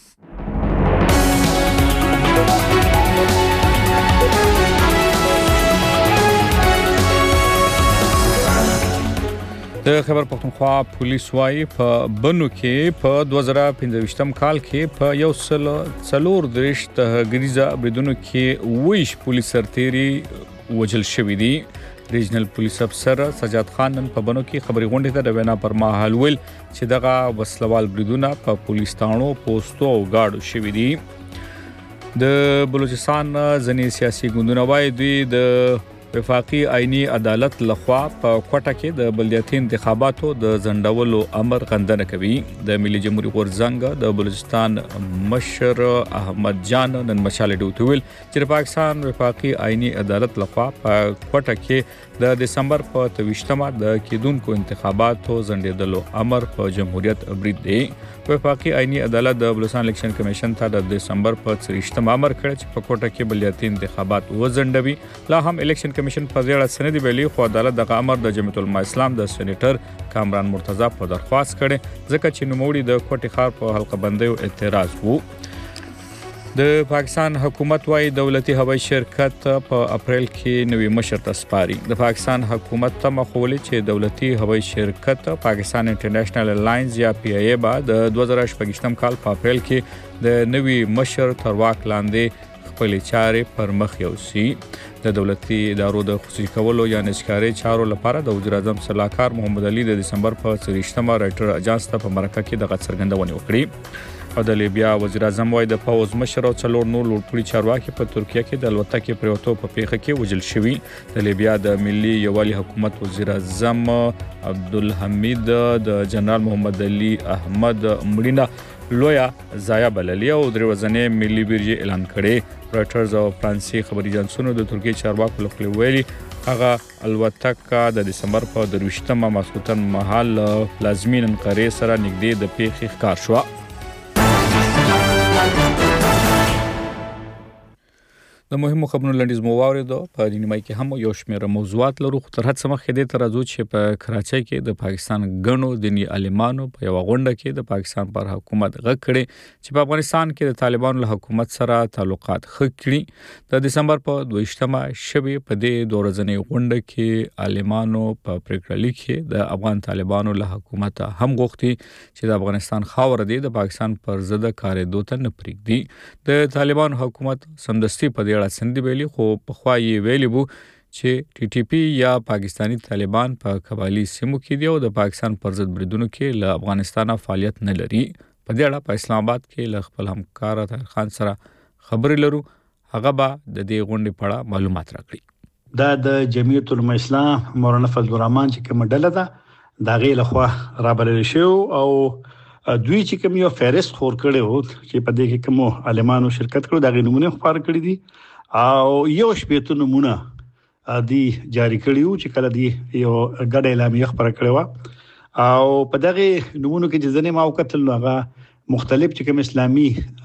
د خبر پښتونخوا پولیس وايي په بنو کې په 2015 کال کې په یو سل څلور درش تهګریزه بریدونو کې ویش پولیس سرتيري وجل شوې دي. ریجنل پولیس افسر سجاد خان نن په بنو کې خبري غونډه ته د وینا پر مهال ویل چې دغه وسلوال بریدونه په پولیس تانو پوسټو او گاډو شوې دي. د بلوچستان ځنې سیاسي ګوندونه وايي دوی د وفاقي آئینی عدالت لخوا په کوټه کې د بلدیاتي انتخاباتو د ځنډولو امر غندنه کوي. د ملي جمهوریت غورځنګ د بلوچستان مشر احمد جان نن مشال ډیوټ ویل چې پاکستان وفاقي آئینی عدالت لخوا په کوټه کې د دسمبر په 23مه د کیدونکو انتخاباتو ځنډېدلو امر په جمهوریت برید دی. وفاقي آئینی عدالت د بلوچستان الیکشن کمیشن ته د دسمبر په 23مه امر کړ چې په کوټه کې بلدیاتي انتخابات وځنډوي. لا هم الیکشن کمیشن په ځړه سند ویلي خو عدالت دغه امر د جمعیت العلماء اسلام د سېنیټر کامران مرتضی په درخواست کړي ځکه چې نوموړي د کوټې ښار په حلقه بندیو اعتراض وو. د پاکستان حکومت وايي دولتي هوایي شرکت په اپریل کې نوې مشر ته سپاري. د پاکستان حکومت ته مخولي چې دولتي هوایي شرکت پاکستان انټرنیشنل الاینس یا پی ای به د 2018 کال په اپریل کې د نوې مشر تر واک لاندې خپل چارې پر مخ یوسي. د دولتي ادارو د خصوصي کولو یا نشکاري چارو لپاره د وزیر اعظم صلاحکار محمد علي د دسمبر په 23مه رائټر اجانس ته په مرکه کې د څرګندونې وکړې. او د لیبیا وزیر اعظم وايي د پوز مشر او څلور نور لوړپوړي چارواکي په ترکیه کې د الوتکې پریوتو په پیښه کې وژل شوي. د لیبیا د ملي یووالي حکومت وزیر اعظم عبدالحمید د جنرال محمد علي احمد مړینه لویا ضایع بللې او د ورځنې ملي بیرجې اعلان کړي. رائټرز او فرانسې خبري اژانسونو د ترکیه چارواکو لخوا ویلي هغه الوتکه د دسمبر په 23مه ماسخوتن مهال لازمي انقره سره نږدې د پیښې ښکار شو. د مهمو خبرونو لنډیز مو واوریدو. په دې نیمه کې هم یو شمېر موضوعات لرو خو تر هڅه مخکې دې ته راځو چې په کراچۍ کې د پاکستان غنو دینی عالمانو په یو غونډه کې د پاکستان پر حکومت غږ کړي چې په افغانستان کې د طالبانو له حکومت سره تعلقات ښه کړي. د دسمبر په 22مه شپې په دې دورځنې غونډه کې عالمانو په پریکړه لیکي د افغان طالبانو له حکومت هم غوښتي چې د افغانستان خاور دی د پاکستان پر ضد کارېدو ته نه پرېږدي. د طالبانو حکومت سمدستي په سندې ویلي خو په خوا یې ویلي وو چې ټي ټي پی یا پاکستانی طالبان په قبایلی سیمو کې دی او د پاکستان پر ضد بریدونو کې له افغانستانه فعالیت نه لري. په دې اړه په اسلام آباد کې له خپل همکار طاهر خان سره خبرې لرو. هغه به د دې غونډې په اړه معلومات راکړي. دا د جمعیت العلماء اسلام مولانا فضل الرحمن چې کوم ډله ده دا غي له خوا رابلل شو او دوی چې کوم یو فهرست خور کړي وو چې په دې کې کوم عالمانو شرکت کړو دا غي نمونه خبر کړی دي او یو شپېته نمونه دي جاری کړیو چې کله دی یو غډ اعلامیه خبره کړې و او په دغه نمونه کې چې ځنې ما وکتل نو هغه مختلف چې کوم اسلامي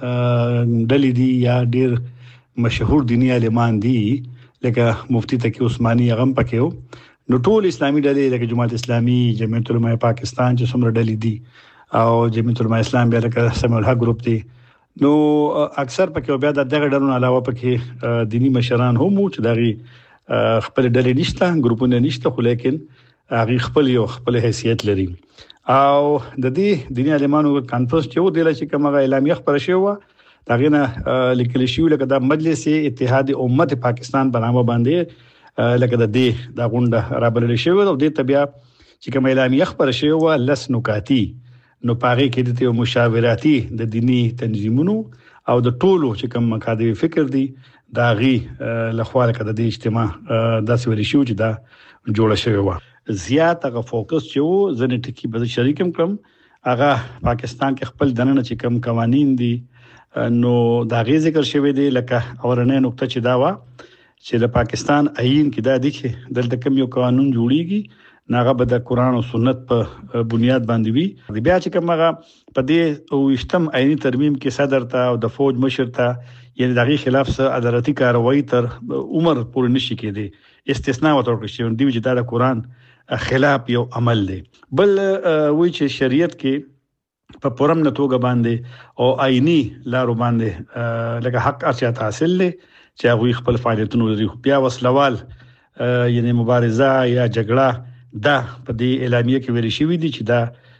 ډلې دي یا ډېر مشهور دینی عالمان دي لکه مفتی تقی عثماني هغه پکې وو. نو ټول اسلامي ډلې لکه جماعت اسلامي، جمعیت العلماء پاکستان چې څومره ډلې دي او جمعیت العلماء اسلام بیا لکه سمیع الحق ګروپ دی نو اکثر پکې بیا د دغه ډلونو علاوه پکې دینی مشران هم چې دغه خپل ډلې نشته ګروپونه نشته خو لیکن هغه خپل حیثیت لري او د دې دینی عالمانو کانفرنس چې و د لاسي کومه اعلامیه خبره شوه داغه نه لیکل شوی لکه د مجلس اتحاد امت پاکستان بنامه باندې لکه د دې د غونډه رابلل شوی او د تبیا چې کومه اعلامیه خبره شوی لس نکاتی نو پاره کې د مشاوراتي د دینی تنظیمونو او د ټولو چې کوم مقاده فکر دي دا غي لخوا لکه د اجتماع داسې ویل شو چې دا جوړه شوی و زیات هغه فوکس چې ځنې ټکی به شریکم کړم هغه پاکستان کې خپل دننه چې کوم قوانين دي نو دا غي ذکر شوی دی لکه اورنې نقطه چې دا و چې د پاکستان آئین کې دا دي چې دلته کوم یو قانون جوړیږي ناغه به د قران او سنت په بنیاد باندې وي بیا چې کومه په دې او اشتم آئینی ترمیم کې صدر ته او د فوج مشر ته یعنی دغه خلاف څه عدالتي کاروایی تر عمر پورې نشي کېدی استثناء وتر شي دی چې د قران خلاف یو عمل دی بل وی چې شریعت کې په پرم نتوګه باندې او آئینی لارو باندې لکه حق اچا حاصل لې چې هغه خپل فعالیتونه لري بیا وسلوال یعنی مبارزه یا جګړه دا په دې اعلامیه کې ویل شوی دی چې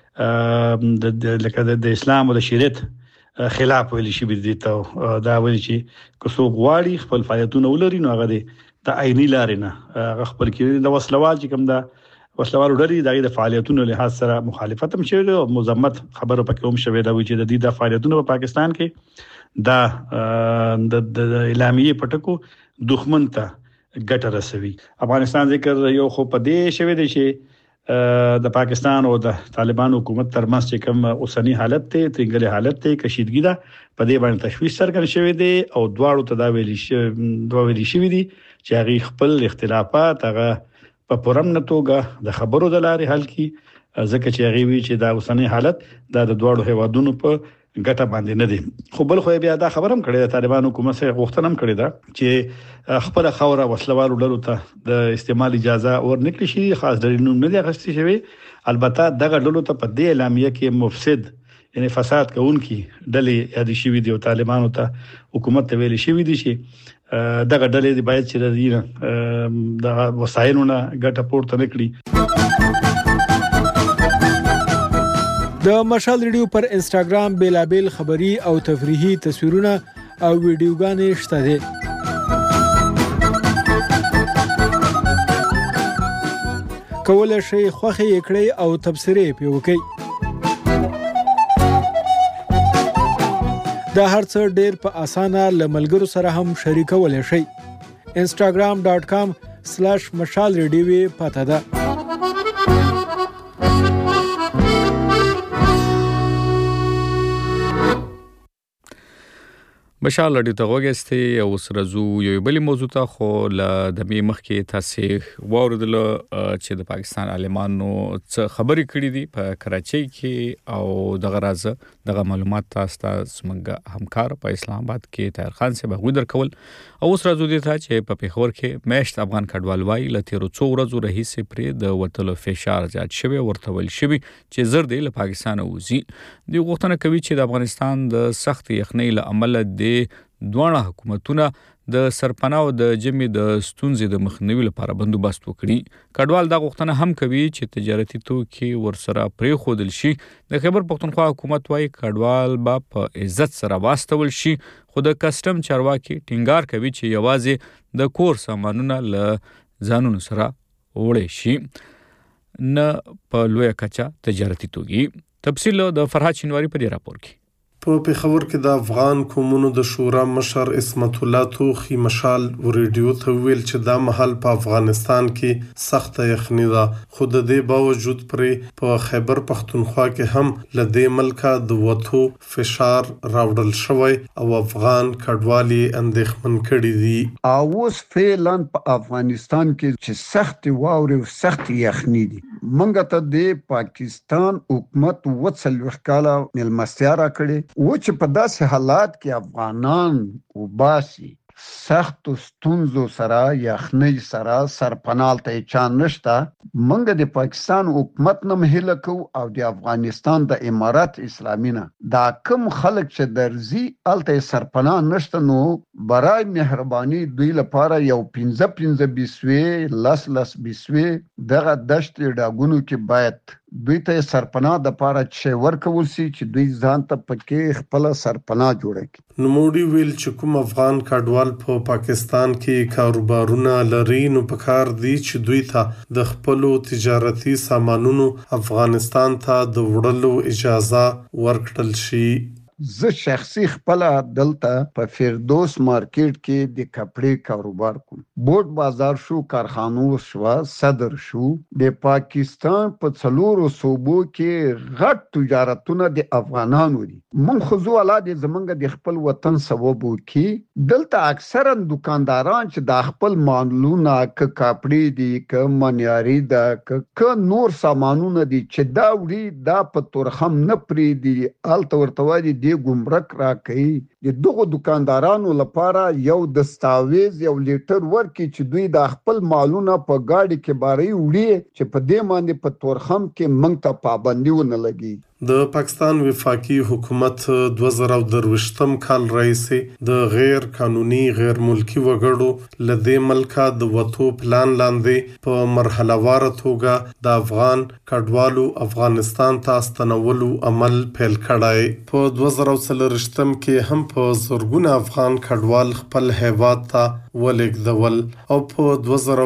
دا د اسلام او د شریعت خلاف ویل شوی دی ته دا ویل چې کوڅو غواړي خپل فعالیتونه ولري نو هغه د آئینی لارې نه خپل کې د وسلوال چې کوم دا وسلوال ډری د فعالیتونو له حاصل سره مخالفت هم شوی او مذمت خبرو پکې هم شوی دا چې د دې د فعالیتونو په پاکستان کې دا د اعلامیه پټکو دښمن ته ګټه رسوي افغانستان ذکر یو خو په دې شوی دی چې د پاکستان او د طالبان حکومت ترمنځ چې کوم اوسنی حالت ته ترنګلې حالت ته کشیدګي ده په دې باندې تشویش څرګند شوی دی او دواړو تداویل شوی دي چې هغه خپل اختلافات هغه په پرم نتوګه د خبرو د لارې حل کی ځکه چې هغه وی چې د اوسنی حالت د دواړو هیوادونو په ګټه باندې نه دي خو بل خو بیا دا خبرم کړی د طالبان حکومت سره غوښتنه هم کړې ده چې خپل خوره وسلوالو ډلو ته د استعمال اجازه ورنکړي شي خاص دلیلونه نه دي غوښتي شوی البته دغه ډلو ته په دې اعلامیه کې مفسد یعنی فساد کوونکی ډلې یاد شي وي د طالبانو ته حکومت ته ویل شي وي دي چې دغه ډلې دی باید چې د وسایلونو ګټه پورته نکړي د مشال ریډیو پر انستګرام بیلابل خبری او تفریحي تصویرونه او ویډیوګانې شته دي کولای شئ خوښي کړئ او تبصرې پې وکړئ دا هرڅه ډېر په اسانه لملګرو سره هم شریکولای شئ instagram.com/mashalradio پته ده مشال لري ته وګستي او سرزو یو بلی موضوع ته خو ل د می مخ کې تاسو ووردل چې د پاکستان عالمانو څه خبرې کړې دي په کراچۍ کې او دغه راز دغه معلومات تاسو ته څنګه همکار په اسلام آباد کې طاهر خان سے بغوی درکول او سرزو دي ته چې په پیښور کې مېشت افغان کډوال وای لته څو ورځې رئیس پرې د وټلو فشار زیات شوی ورته ول شوی چې زر دی له پاکستان وځي دی غوښتنه کوي چې د افغانستان د سخت یخنۍ له عمل د دوه حکومتونه د سرپناه او د جمع د ستونزې د مخنیوي لپاره بندوبست وکړي کډوال دا غوښتنه هم کوي چې تجارتي توکي ورسره پرې خودل شي د خیبر پختونخوا حکومت وايي کډوال با په عزت سره واستول شي خو د کسٹم چارواکي ټینګار کوي چې یوازې د کور سامانونه له ځانونو سره وړي شي نه په لوی کچا تجارتي توکي تفصیل د فرحات شینواری په دې راپور کې په پیښور کې د افغان قومونو د شورا مشر اسمت الله توخی مشال ریډیو ته ویل چې دا محل په افغانستان کې سخت یخني ده خو د دې باوجود پرې په خیبر پختونخوا کې هم لدې ملکه د وټو فشار راوړل شوی او افغان کډوالي اندېښمن کړي دي اوس فعلا په افغانستان کې چې سخت واوري او سخت یخني دي منګه ته د پاکستان حکومت وڅلوخ کاله ملمستیا را کړې و چې په داسې حالات کې افغانان وباسي سخت ستونزو سره یخنۍ سره سرپنال ته چا نشته منګه د پاکستان حکومت نه مهله کو او د افغانستان د امارات اسلامي نه دا کم خلک چې درځي الته سرپناه نشته نو برای مهرباني دوی لپاره یو 15 بیسوي لس بیسوي دغه دشت ډاګونو کې باید دوی ته سرپناه د پاره چې ورکول سي چې دوی ځان ته پکې خپل سرپناه جوړ کړي نوموړي ویل چې کوم افغان کډوال په پاکستان کې کاروبارونه لري نو پکار دي چې دوی ته د خپل تجارتي سامانونو افغانستان ته د وړلو اجازه ورکړل شي زه شخصي خپل دلته په فردوس مارکیټ کې د کپړې کاروبار کوم. بوټ بازار شو، کارخانو شو، صدر شو. د پاکستان په 4 صوبو کې غټ تجارتونه د افغانانو دي. مونږ خو زو الله دې زمونږ د خپل وطن ثواب وکړي. دلته اکثرا دکانداران چې د خپل مالونه ک کپړې دي، ک منیاري ده، ک نور سامانونه دي چې دا وړي دا په تورخم نه پری دي، الته ورته وایي د ګمرک راکړي. د دغه دکاندارانو لپاره یو دستاویز یو لیټر ورکړي چې دوی د خپل مالونه په گاډي کې باري وړي چې په دې باندې په تورخم کې موږ ته پابندي ونه لګي. د پاکستان وفاقي حکومت 2023م کال راهیسې د غیر قانوني غیر ملکی وګړو لدې ملکه د وټو پلان لاندې په مرحله وار توګه د افغان کډوالو افغانستان ته ستنولو عمل پیل کړای. په 2023م کې هم په زرګونه افغان کډوال خپل هیواد ته ولېږدول او په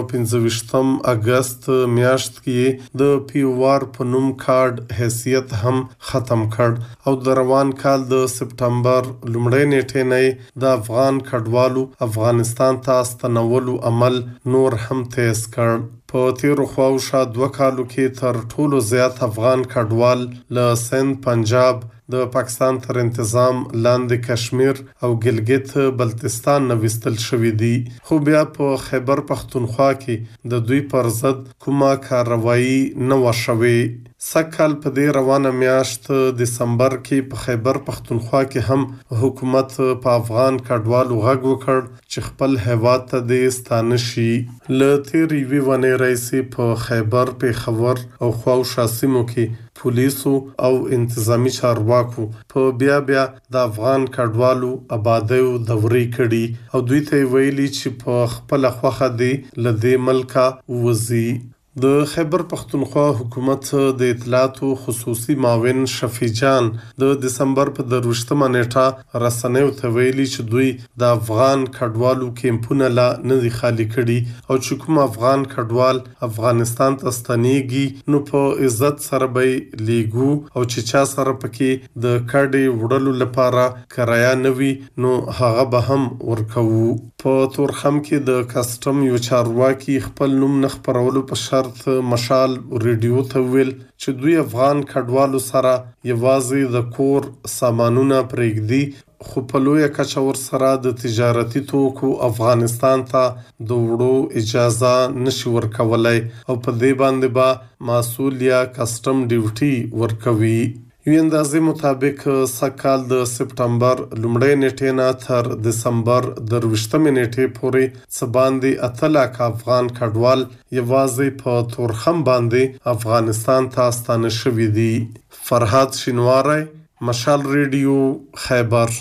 2025م اگست میاشت کې د پیوار په نوم کارت حیثیت هم ختم کړ او د روان کال د سپټمبر لومړۍ نیټې نه د افغان کډوالو افغانستان ته ستنولو عمل نور هم تیز کړ. په تیرو خواوشا 2 کالو کې تر ټولو زیات افغان کډوال له سند، پنجاب، د پاکستان تر انتظام لاندې کشمیر او ګلګت بلتستان نه وستل شوې دي. خو بیا په خیبر پختونخوا کې د دوی پر ضد کومه کاروایی نه وشوي. سکهال په دې روانه میاشت دسمبر کې په خیبر پختونخوا کې هم حکومت په افغان کډوالو غږ وکړ چې خپل هیواد ته د ستانه شي. له تیرې وی ونې راځي په خیبر، پیښور او خواوشا سیمو کې پولیسو او انتظامی چارواکو په بیا د افغان کډوالو آبادیو دوري کړي او دوی ته ویلي چې په خپل خوخه دي لدې ملکه وزي. د خیبر پختونخوا حکومت د اطلاعاتو خصوصي معاون شفیع جان د دسمبر په 28مه نیټه رسنیو ته ویلي چې دوی د افغان کډوالو کیمپونه لا نه دي خالی کړي او چې کوم افغان کډوال افغانستان ته ستنېږي نو په عزت سره به لیګو او چې چا سره پکې د کډې وړلو لپاره کرایه نوي نو هغه به هم ورکوو. په تورخم کې د کسټم یو چارواکي خپل نوم نه خپرولو په شرط مشال ریډیو ته ویل چې دوی افغان کډوالو سره یوازې د کور سامانونه پرېږدي خو په لویه کچه ورسره د تجارتي توکو افغانستان ته د وړو اجازه نشي ورکولای او په دې باندې به مسؤل یا کسټم ډیوټي ورکوي. یو اندازې مطابق سکهال د سپټمبر لومړۍ نیټې نه تر دسمبر 23مې نیټې پورې څه باندې 8 لک افغان کډوال یوازې په تورخم باندې افغانستان ته ستانه شوي دي. فرهاد شینواری، مشال ریډیو، خیبر.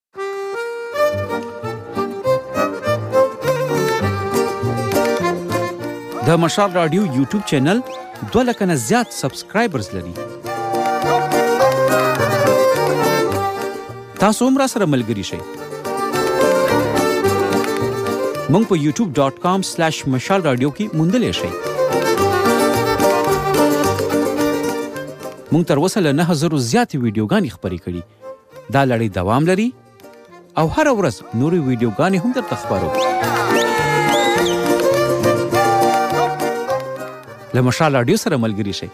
د مشال رادیو یوټیوب چینل 2 لک نه زیات سبسکرایبرز لري. تاسو هم را سره ملګري شئ. مونږ په youtube.com/مشال رادیو کې موندلې شئ. مونږ تر اوسه له 9000 زیاتې ویډیوګانې خپرې کړي. دا لړۍ دوام لري او هر ورځ نورې ویډیوګانې هم درته خپرو. له مشال رادیو سره ملګري شئ.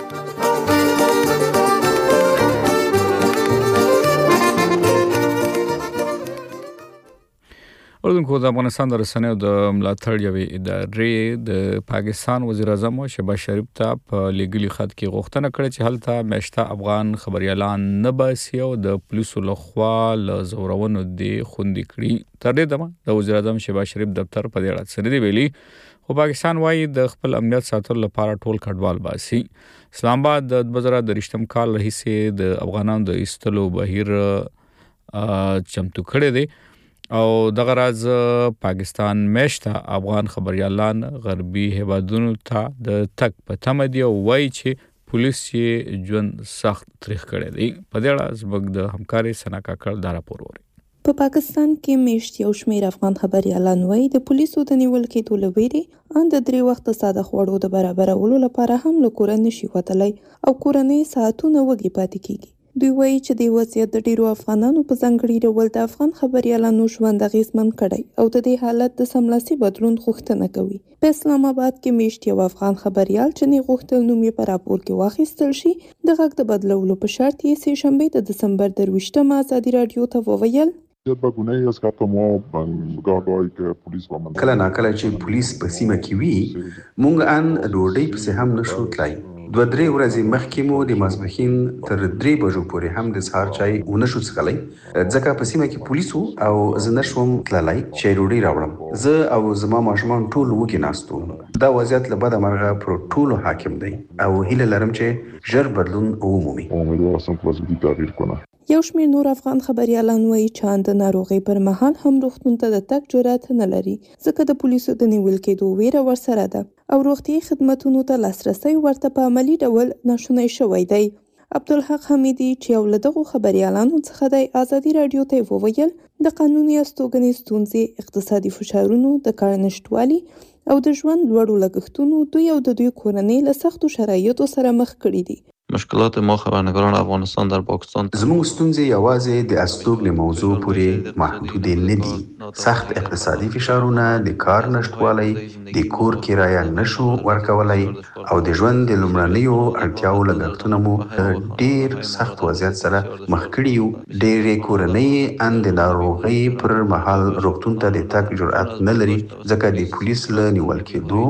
اردوونکو د افغانستان د رسنیو د ملاتړ یوې ادارې د پاکستان وزیر اعظم شهباز شریف ته په لیګلي خط کې غوښتنه کړې چې هلته میشته افغان خبريالان نه باسي او د پولیسو لخوا له زورونو دی خوندې کړي. تر دې دمه د وزیر اعظم شهباز شریف دفتر په دې اړه څه دی ویلي خو پاکستان وايي د خپل امنیت ساتلو لپاره ټول کډوال باسي. اسلام آباد د 2023م کال راهیسې د افغانانو د ایستلو بهیر چمتو کړی دی او دغه راز پاکستان میشته افغان خبريالان غربي هیوادونو ته د تک په تمه دی او وایي چې پولیس یې ژوند سخت تریخ کړی دی. په دې اړه زموږ د همکاري سنا کاکړ دا راپور وری. په پاکستان کې میشت یو شمېر افغان خبريالان وایي د پولیسو د نیول کېدو له ویرې ان د 3 وخت ساده خوړو د برابرولو لپاره هم له کور نه شي وتلی او کورنۍ ساعتونه وږي پاتې کیږي. دوی وایي چې د وضعیت د ډیرو افغانانو په ځانګړي ډول د افغان خبريالانو ژوند اغیزمن کړی او د دې حالت د سملاسي بدلون غوښتنه کوي. په اسلام آباد کې میشت یو افغان خبريال چې نه غوښتل نوم یې په راپور کې واخیستل شي د غږ د بدلولو په شرط یې سه شنبه د دسمبر 23 ازادي رادیو ته وویل کله ناکله چې پولیس په سیمه کې وي مونږ ان ډوډۍ پسې هم نشو تلای. 2-3 ورځې مخکې مو د ماسپښین تر 3 بجو پورې هم د سهار چای ونشو څښلی ځکه په سیمه کې پولیس وو او زه نشوم تللی چې ډوډۍ راوړم. زه او زما ماشومان ټول وږي ناست وو. دا وضعیت له بده مرغه پر ټولو حاکم دی او هیله لرم چې ژر بدلون ومومي. یو شمېر نور افغان خبريالان وایي چې د ناروغۍ پر مهال هم روغتون ته د تګ جرأت نه لري ځکه د پولیسو د نیول کېدو ویره ورسره ده او روغتیايي خدمتونو ته لاسرسی ورته په عملي ډول ناشونی شوی دی. عبدالحق حمیدي چې یو له دغو خبريالانو څخه دی ازادي رادیو ته وویل د قانوني استوګنې ستونزې، اقتصادي فشارونو، د کار نشټوالي او د ژوند لوړو لګښتونو دوی او د دوی کورنۍ له سختو شرایطو سره مخ کړي دي. مشکلات ما خبرنگاران افغانستان در پاکستان زموږ ستونزې یوازې د استوګنې موضوع پورې محدود نه دي. سخت اقتصادي فشارونه، د کار نشټوالی، د کور کرایه نشو ورکولای او د ژوند د لومړنیو اړتیاو لګښتونه مو ډیر سخت وضعیت سره مخ کړي یو. ډېرې کورنۍ ان د ناروغۍ پر مهال روغتون ته د تګ جرأت نه لري ځکه د پولیس له نیول کېدو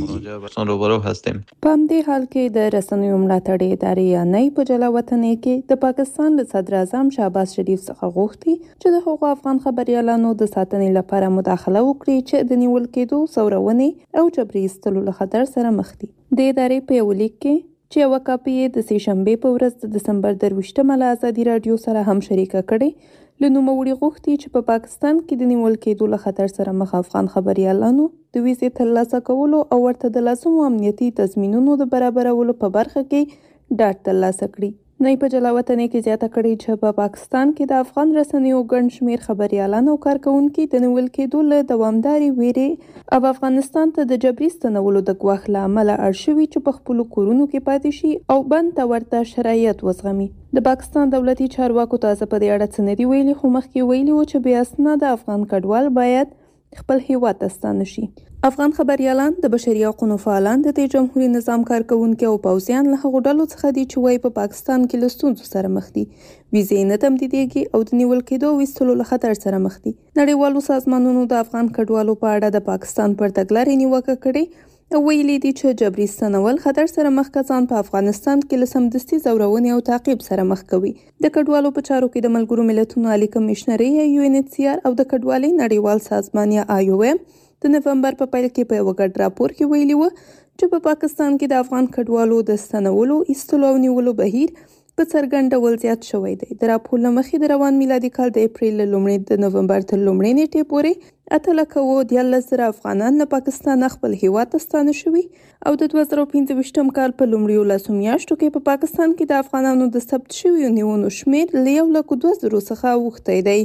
ویریږي. په همدې حال کې د رسنیو ملاتړ یا نه په جلا وطنۍ کې د پاکستان له صدر اعظم شهباز شریف څخه غوښتي چې د هغو افغان خبريالانو د ساتنې لپاره مداخله وکړي چې د نیول کېدو، ځورونې او جبري ایستلو له خطر سره مخ دي. د ادارې په یو لیک کې چې یوه کاپي یې د سه شنبې په ورځ د دسمبر 23 له ازادي رادیو سره هم شریکه کړې، له نوموړي غوښتي چې په پاکستان کې د نیول کېدو له خطر سره مخ افغان خبريالانو د ویزې ترلاسه کولو او ورته د لازمو امنیتي تضمینونو د برابرولو په برخه کې ډاډ ترلاسه کړي. نه په جلا وطنۍ کې زیاته کړې چې په پاکستان کې د افغان رسنیو ګڼ شمېر خبريالان او کارکونکي د نیول کېدو له دوامدارې ویرې او افغانستان ته د جبري ستنولو د ګواښ له امله اړ شوي چې په خپلو کورونو کې پاتې شي او بند ته ورته شرایط وزغمي. د پاکستان دولتي چارواکو تازه په دې اړه څه نه دي ویلي، خو مخکې ویلي و چې بې اسناده افغان کډوال باید خپل هیواد ته ستانه شي. افغان خبريالان د بشري حقوقو فعالان د جمهوریت نظام کارکونکي او پوځیان له هغو ډلو څخه دي چې وايي په پاکستان کې له ستونزو سره مخ دي، ویزې نه تمدیدېږي او د نیول کېدو او ایستلو له خطر سره مخ دي. نړیوالو سازمانونو د افغان کډوالو په اړه د پاکستان پر تګلارې نیوکه کړې او ویلي دي چې جبري ستنول خطر سره مخ کسان په افغانستان کې له سمدستي ځورونې او تعقیب سره مخ کوي. د کډوالو په چارو کې د ملګرو ملتونو عالی کمشنري یا UNHCR او د کډوالۍ نړیوال سازمان یا IOM د نومبر په پیل کې په یو ګډ راپور کې ویلي و چې په پاکستان کې د افغان کډوالو د ستنولو، ایستلو او نیولو بهیر په څرګند ډول زیات شوی دی. د راپور له مخې د روان میلادي کال د اپریل له لومړۍ د نومبر تر لومړۍ نیټې پورې 8,13,000 افغانان له پاکستان خپل هیواد ته ستانه شوي او د 2015 کال په لومړیو لسو میاشتو کې په پاکستان کې د افغانانو د ثبت شویو نیونو شمېر له 1,02,000 څخه اوښتی دی.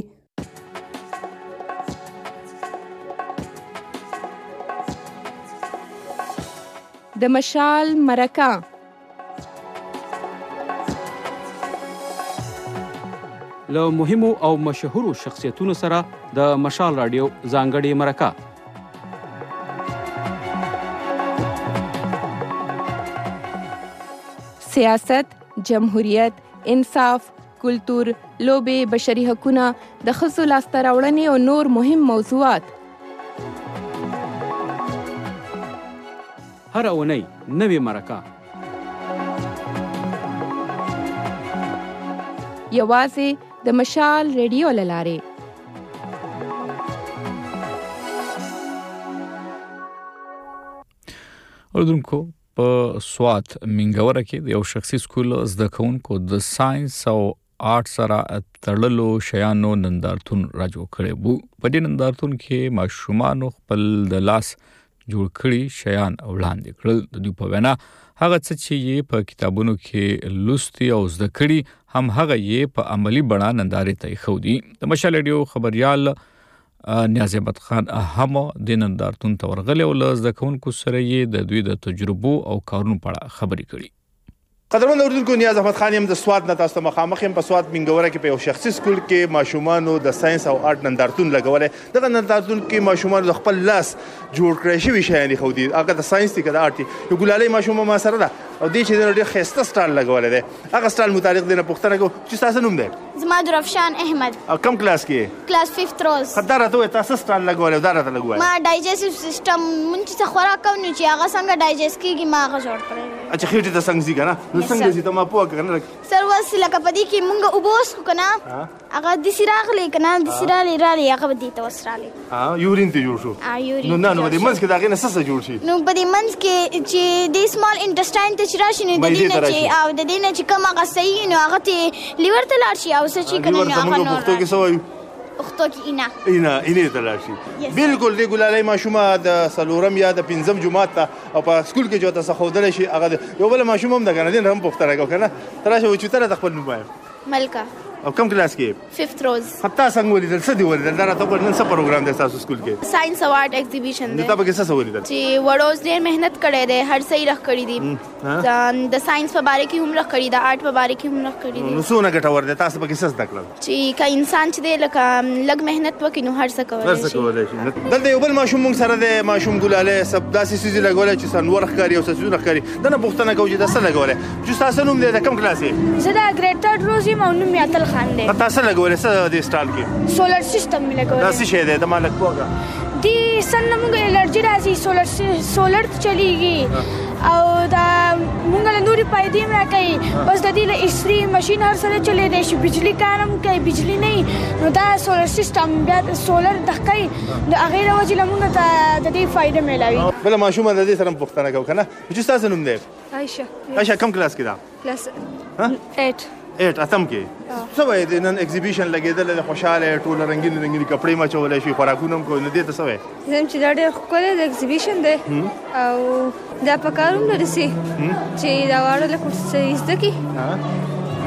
د مشال مرکه له مهمو او مشهورو شخصیتونو سره د مشال رادیو ځانګړې مرکه. سیاست، جمهوریت، انصاف، کلتور، لوبې، بشري حقونه، د ښځو لاسته راوړنې او نور مهم موضوعات. هر اونۍ نوې مرکه. یوازې د مشال ریډیو له لارې. اوردونکو په سوات منګوره کې د یو شخصي سکول زده کوونکو د ساينس او آرټ سره تړلو شیانو نندارتون راجو کړی وو. په دې نندارتون کې ماشومان خپل د لاس جوړ کړي شیان وړاندې کړل. د دوی په وینا هغه څه چې یې په کتابونو کې لوستي او زده کړي هم هغه یې په عملی بڼه نندارې ته ایښودي. د مشال ریډیو خبريال نیاز احمد خان هم د نندارتون ته ورغلی او له زده کوونکو سره یې د دوی د تجربو او کارونو په اړه خبرې کړي. قدرمن اوریدونکو نیاز احمد خان یم د سواد نه تاسو ته مخامخ یم په سواد منګوره کې په یو شخصي سکول کې ماشومانو د ساينس او آرټ نندارتون لګولې دغه نندارتون کې ماشومانو د خپل لاس جوړ کړی شوي شیان خو دي هغه د ساينس دي که د آرټ دي یو ګلالۍ ماشومه ما سره ده او دې چې ډېر ښایسته سټایل لګولی دی هغه سټایل متعلق دی نه پوښتنه کوو چې ستاسو نوم دی زما درافشان احمد او کوم کلاس کې کلاس 5th روز دا راته وایه تاسو سټایل لګولی او دا راته لګولی ما ډایجسټیو سیسټم مونږ چې څه خوراک کوو نو چې هغه څنګه ډایجسټ کېږي ما هغه جوړ کړی اچھا خېټې ته څنګه ځي که نه نو څنګه ځي ته ما پوهه که نه سر اوس لکه په دې کې مونږ اوبه وڅښو که نه هغه داسې راغلی که نه داسې رالی هغه به دې ته اوس رالی یورین ته جوړ شو نو نه نو په دې منځ کې د هغې نه څه جوړ شي نو په دې منځ کې چې دې سمال انټسټاین ته چې راشي نو د دې نه چې او د دې نه چې کوم هغه صحیح نو هغه ته لیور ته لاړ شي او څه چې که نه نو هغه نور پښتو کې څه وایو پښتو کې اینې ته لاړ شي بلکل دې ګلالۍ ماشومه د څلورم یا د پنځم جومات ته او په سکول کې چې ورته څه ښودلی شي هغه یو بله ماشوم هم ده که نه دې نه هم پوښتنه کوو که نه ته راشه وچوتله ته خپل نوم وایم ملکه او کوم کلاس کې 5th روز تا څنګه ولیدل څه دې ولیدل دا راته وګوره نن څه پروګرام دی ستاسو سکول کې ساينس او آرټ ایگزیبیشن دی تا پکې څه ولیدل چې وړو ډېر محنت کړی دی هر څه یې رخ کړي دي د ساينس په باره کې هم رخ کړي د آرټ په باره کې هم رخ کړي دي نو څونه ګټور دی تاسو پکې څه زده کړل چې که انسان چې دی لکه لږ محنت وکړي نو هر څه کولی شي دلته یو بل ماشوم موږ سره دی ماشوم ګلالۍ صاحب داسې څیز یې لګولی چې سنور ښکاري او څه څیزونه ښکاري دا نه پوښتنه کوو چې دا څه لګولی چې ستاسو نوم دی د کوم کلاس یې زه د ګریډ 3 روز یم او نوم مې اتل خان دی تاسو لګولی څه دې سټایل کې سولر سیسټم مې لګولی دا څه شی دی د ما لږ پوهه دې سن نه موږ الرجي راځي سولر چلیږي او دا موږ له نوري فایدې هم راکوي بس د دې له استري ماشین هر سره چلیدی شي بجلي کار هم کوي بجلي نه نو دا سولر سیسټم بیا د سولر دغه کوي د هغې له وجې له موږ ته د دې فایده میلاوي بله ماشومه د دې سره هم پوښتنه کوو که نه چې ستاسو نوم دی عایشه کوم کلاس کې ده کلاس 8 اتم کې څه وایي د نن ایگزیبیشن لګېدلی دی خوشحاله ټول رنګین رنګین کپړې مچولی شي خوراکونه هم کوي نو دې ته څه وایي زم چې دا ډېر ښکلی د ایگزیبیشن دی او دا په کار هم لري چې دا واړه لکه څه زده کړي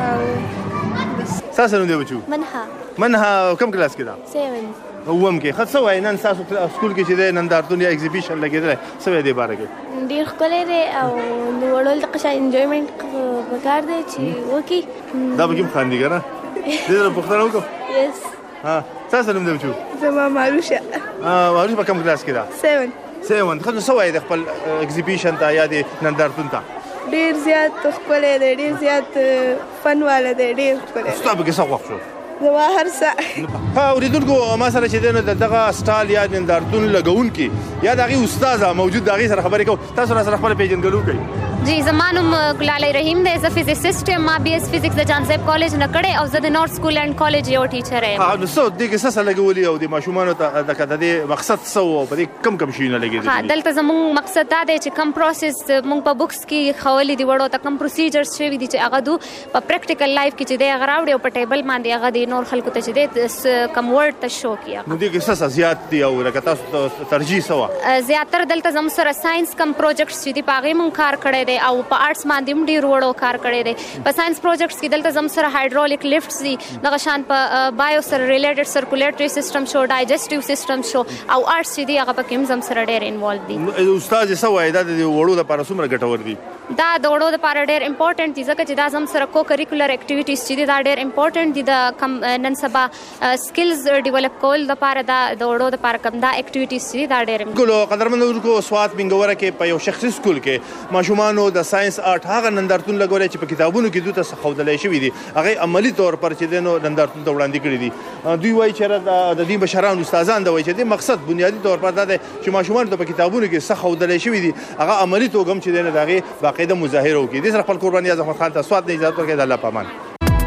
او ستاسو نوم دی بچو منها کوم کلاس کې ده 7 اووم کې ښه څه وایي نن ستاسو سکول کې چې دی نندارتون یا ایگزیبیشن لګېدلی څه وایي دې باره کې ډېر ښکلی دی او د وړو دغه شان انجویمنټ پکار دی چې وکړي دا پکې هم خاندي که نه دې سره پوښتنه وکړو ستاسو نوم دی بچو زما ماروشه ماروشه په کوم کلاس کې ده 7 ښه نو څه وایي د خپل ایگزیبیشن ته یا د نندارتون ته ډېر زیات ښکلی دی ډېر زیات فن والا دی ډېر ښکلی ستا پکې څه خوښ شو زما هر څه اوریدونکو ما سره چې دی نو د دغه سټایل یا نندارتون لګونکي یا د هغې استاده موجود د هغې سره خبرې کوو تاسو را سره خپله پېژندګلو کوئ جی زما نوم ګلالۍ رحیم دی زه فزیسسټ یم ما BS فزیکس د جانزیب کالج نه کړی او زه د نورث سکول اینډ کالج یو ټیچر یم نو څه دې کې څه لګولي او د ماشومانو ته د دې مقصد څه و په دې کم شیونه لګېدلي دلته زموږ مقصد دا دی چې کم پروسس موږ په بکس کې ښولي دي وړو ته کم پروسیجرز شوي دي چې هغه دو په پریکټیکل لایف کې چې دی هغه راوړي او په ټیبل باندې هغه د نور خلکو ته چې دی کم ورډ ته شو کړي نو دې کې څه زیات دي او لکه تاسو ترجیح څه وه زیاتره دلته زموږ سره ساینس کم پروجیکټس چې دي په هغې موږ کار کړی دی او په آرټس باندې هم ډېر وړو کار کړی دی په ساینس پروجیکټس کې دلته زموږ سره هایډرولیک لفټس دي دغه شان په بایو سره ریلیټډ سرکولیټري سیسټم شو ډایجسټیو سیسټم شو او آرټس چې دي هغه پکې هم زموږ سره ډېر انوالو دي استاد څه وایي دا د وړو دپاره څومره ګټور دي دا د وړو دپاره ډېر امپورټنټ دي ځکه چې دا زموږ سره کو کریکولر اکټیویټیز چې دي دا ډېر امپورټنټ دي د نن سبا سکلز ډیولپ کول دپاره دا د وړو دپاره کوم دا اکټیویټیز چې دي دا ډېر ګلو قدرمنو اورونکو سوات منګوره کې په یو شخصي سکول کې ماشومانو د ساينس آرټ هغه نندارتون لګولی چې په کتابونو کې دوی ته څه ښودلی شوي دي هغې عملي طور پر چې دی نو نندارتون ته وړاندې کړي دي دوی وایي چې د دې مشران استادان دا وایي چې دې مقصد بنیادي طور پر دا دی چې ماشومانو ته په کتابونو کې څه ښودلی شوي دي هغه عملي توګه هم چې دی نو د هغې باقاعده مظاهره وکړي دې سره خپل قرباني احمد خان ته سوات نه اجازت ورکړئ د الله په امان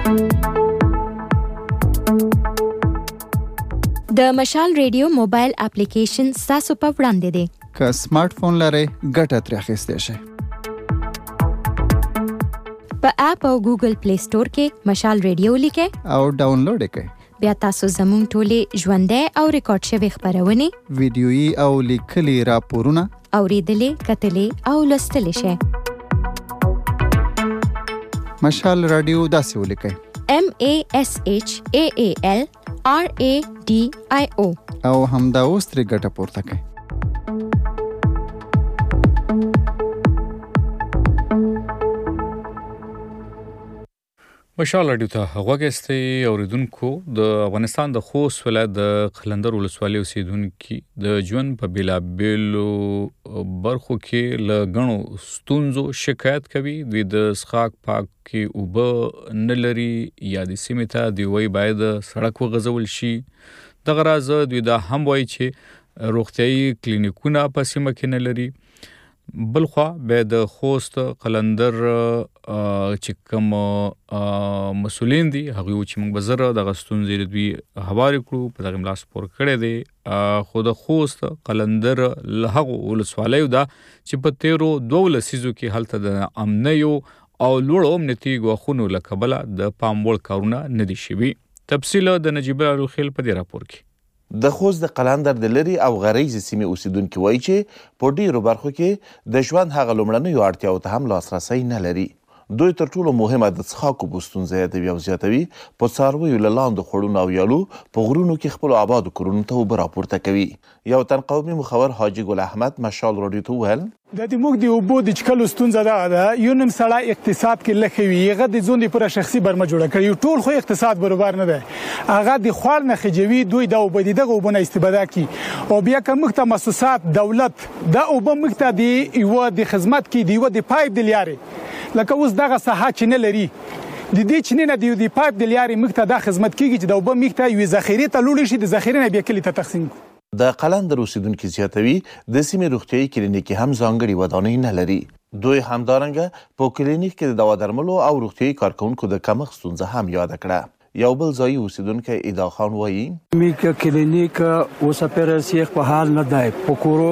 د مشال ریډیو موبایل اپلیکیشن ستاسو په وړاندې دی که سمارټ فون لرئ ګټه ترې اخیستی شئ په اپ او ګوګل پلی سٹور کې مشال ریډیو لیکئ او ډاونلوډ یې کړئ بیا تاسو زموږ ټولې ژوندۍ او ریکارډ شوې خپرونې ویډیویي او لیکلي راپورونه اورېدلې کتلې او لوستلی شئ مشال رادیو داسې ولیکئ MASHAAL RADIO او همدا اوس ترې ګټه پورته کړئ مشال رادیو ته غوږی اوریدونکو د افغانستان د خوست ولایت د قلندر ولسوالۍ اوسیدونکو د ژوند په بیلابیلو برخو کې له غنو ستونزو شکایت کوي دوی د اسخاک پاک کې اوبه نه لري یا د سیمې ته دی وای باید سړک وغځول شي دغه راز دوی دا هم وایي چې روغتيایي کلینیکونه په سیمه کې نه لري بلخوا به د خوست قلندر چې کوم مسولین دي هغه چې موږ بزره د غستون زیر دوی حواله کړو په دغه ملاس پور کړی دی خو د خوست قلندر له هغه ولسوالیو دا چې په 13 لسیزو کې هلته د امنیو او لوړ امنیتي غوښونو لکبله د پاموړ کارونه ندي شوي تفصیل د نجیب الخیل په دې راپور کې د خوست د قلندر د لري او غریز سیمې اوسیدونکو وایي چې په ډیرو برخو کې د ژوند هغه لومړنیو اړتیاو ته هم لاسرسي نه لري دوی تر ټولو مهمه د څښاکو بوستونزه د زیاتوي په څارویو له لاندې خړونو او یالو په غرونو کې خپل آباد کورونو ته اوبه راپورته کوي یو تن قومي مخور حاجی ګل احمد مشال رادیو ته ویل د دې موږ د اوبو د چکلو ستونزه ده یو نیم سړی اقتصاد کې لخوي هغه د ځون د پر شخصي برمه جوړه کړي ټول خو اقتصاد برابر نه ده هغه د خوړ نه خجوي دوی د اوبو دغه اوبونه استفاده کوي او بیا کوم مؤسسات دولت د اوبو مخته دی یو د خدمت کې دی یو د پایپ د لیاري لکه اوس دغه ساحه چې نه لري د دې چې نه دی د پایپ د لیاري مخته د خدمت کیږي چې د اوبو مخته یو ذخیره ته لول شي د ذخیره نه بیا کلی ته تقسیم د قلندر اوسیدونکو زیاتوي د سیمې روغتيایي کلینیک هم ځانګړي ودانۍ نه لري دوی همدارنګه په کلینیک کې د دوا درملو او روغتيایي کارکونکو د کمښت ستونزه هم یاد کړه یو بل ځای اوسیدونکو ادا خان وایي میکه کلینیک وسپرسیخ په حال نه دی په کورو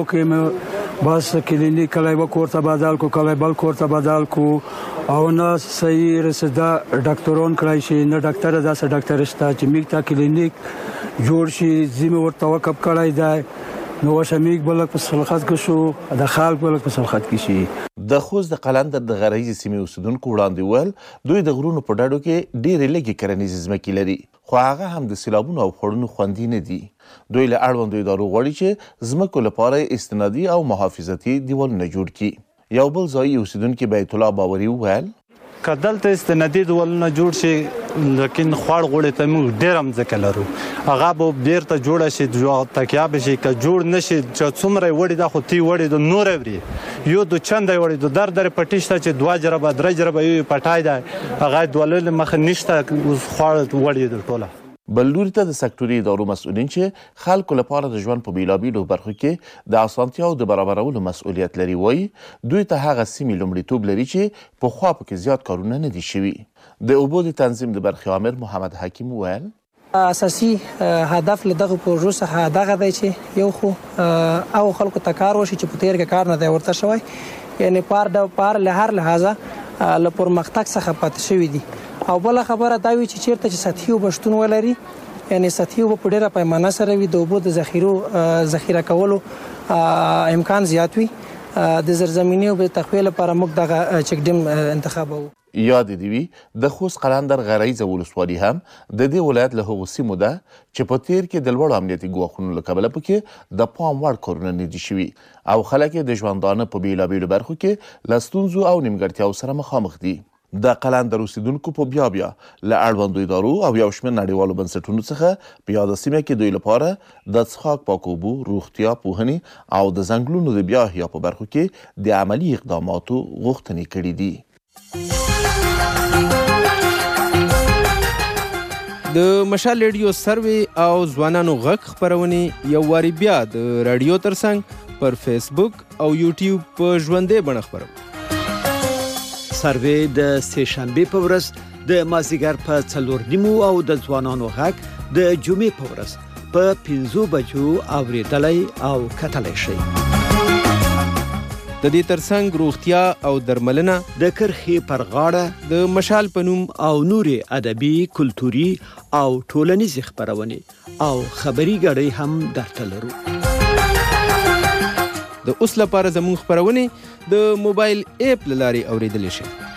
کې بس کلینیک کله وکورته بدل کو کله بل کورته بدل کو او نه صحیح رسدا ډاکټرون کړای شي نه ډاکټر داسه ډاکټر شته چې میکه کلینیک جوړ شي زموږ ورته وکب کړای دی نو شمیک بلک په سلخات کې شو د خلک بلک په سلخات کې شي د خوست د قلندر د غریزي سیمې اوسیدونکو وړاندې ول دوی د غرونو په ډاډو کې ډېرې لږې کرنیزې ځمکې لري خو هغه هم د سیلابونو او خړونو خوندي نه دي دوی له اړوندو ادارو غواړي چې ځمکو لپاره استنادي او محافظتي دیوالونه جوړ کړي یو بل ځای اوسیدونکو بیت الله باوري وویل کدلته استنادي دیوالونه جوړ شي لیکن خوړ غوړې ته موږ ډېر هم ځکه لرو هغه به بیرته جوړه شي تکیا به شي که جوړ نشي چې څومره وړي دا خو تی وړي د نور اوري یو د چنده وړي د در پټیشته چې دوه جربه درې جربه یو پټای دی هغه دولل مخ نشته خوړ وړي د ټوله بل لوري ته د سکتوري ادارو مسؤلین چې خلکو لپاره د ژوند په بیلابیلو برخو کې د اسانتیاو د برابرولو مسؤلیت لري وایي دوی ته هغه سیمې لومړیتوب لري چې پخوا پکې زیات کارونه نه دي شوي د اوبو د تنظیم د برخې امر محمد حکیم ویل اساسي هدف له دغه پروژو څخه دغه دی چې یو خو او خلکو ته کار وشي چې په تیر کې کار نه دی ورته شوی یعنی پار له هر لحاظه له پرمختګ څخه پاتې شوی دي او بل خبره دا وی چې چیرته چې سطحي وبشتون ولري یعنی سطحي وب په ډیره پیمانه سره وي د اوبو د ذخیره کولو امکان زیات وي د زرزمینی او د تخویل لپاره موږ دغه چک ډیم انتخابو یاد دی وی د خوست قلندر غریزه ولسوالي هم د دې ولایت له هغو سیمو ده چې په تیر کې د لوړ امنیتي ګواښونو له کبله پکې د پام وړ کارونه نه دي شوي او خلک د ژوندانه په بیلابیلو برخو کې له ستونزو او نیمګړتیاو سره مخامخ دي د قلندر اوسیدونکو په بیا له اړوندو ادارو او یو شمېر نړیوالو بنسټونو څخه په یاده سیمه کې دوی لپاره د څښاک پاکو اوبو روغتیا پوهنې او د ځنګلونو د بیا احیا په برخو کې د عملي اقداماتو غوښتنې کړې دي د مشال ریډیو سروې او ځوانانو غږ خپرونې یو واری بیا د رادیو ترڅنګ پر فیسبوک او یوټیوب په ژوندۍ بڼه خپرو سروې د سه شنبه په ورځ د مازیګر په 4:30 او د ځوانانو غږ د جمعې په ورځ په 5 بجو اوریدلای او کتلای شي د دې ترڅنګ روغتیا او درملنه د کرخي پر غاړه د مشال پنوم او نوري ادبي کلتوري او ټولنیز خبرونه او خبري غړي هم درته لرو د اوس لپاره زموږ خبرونه د موبایل اپ لاري اوریدل شي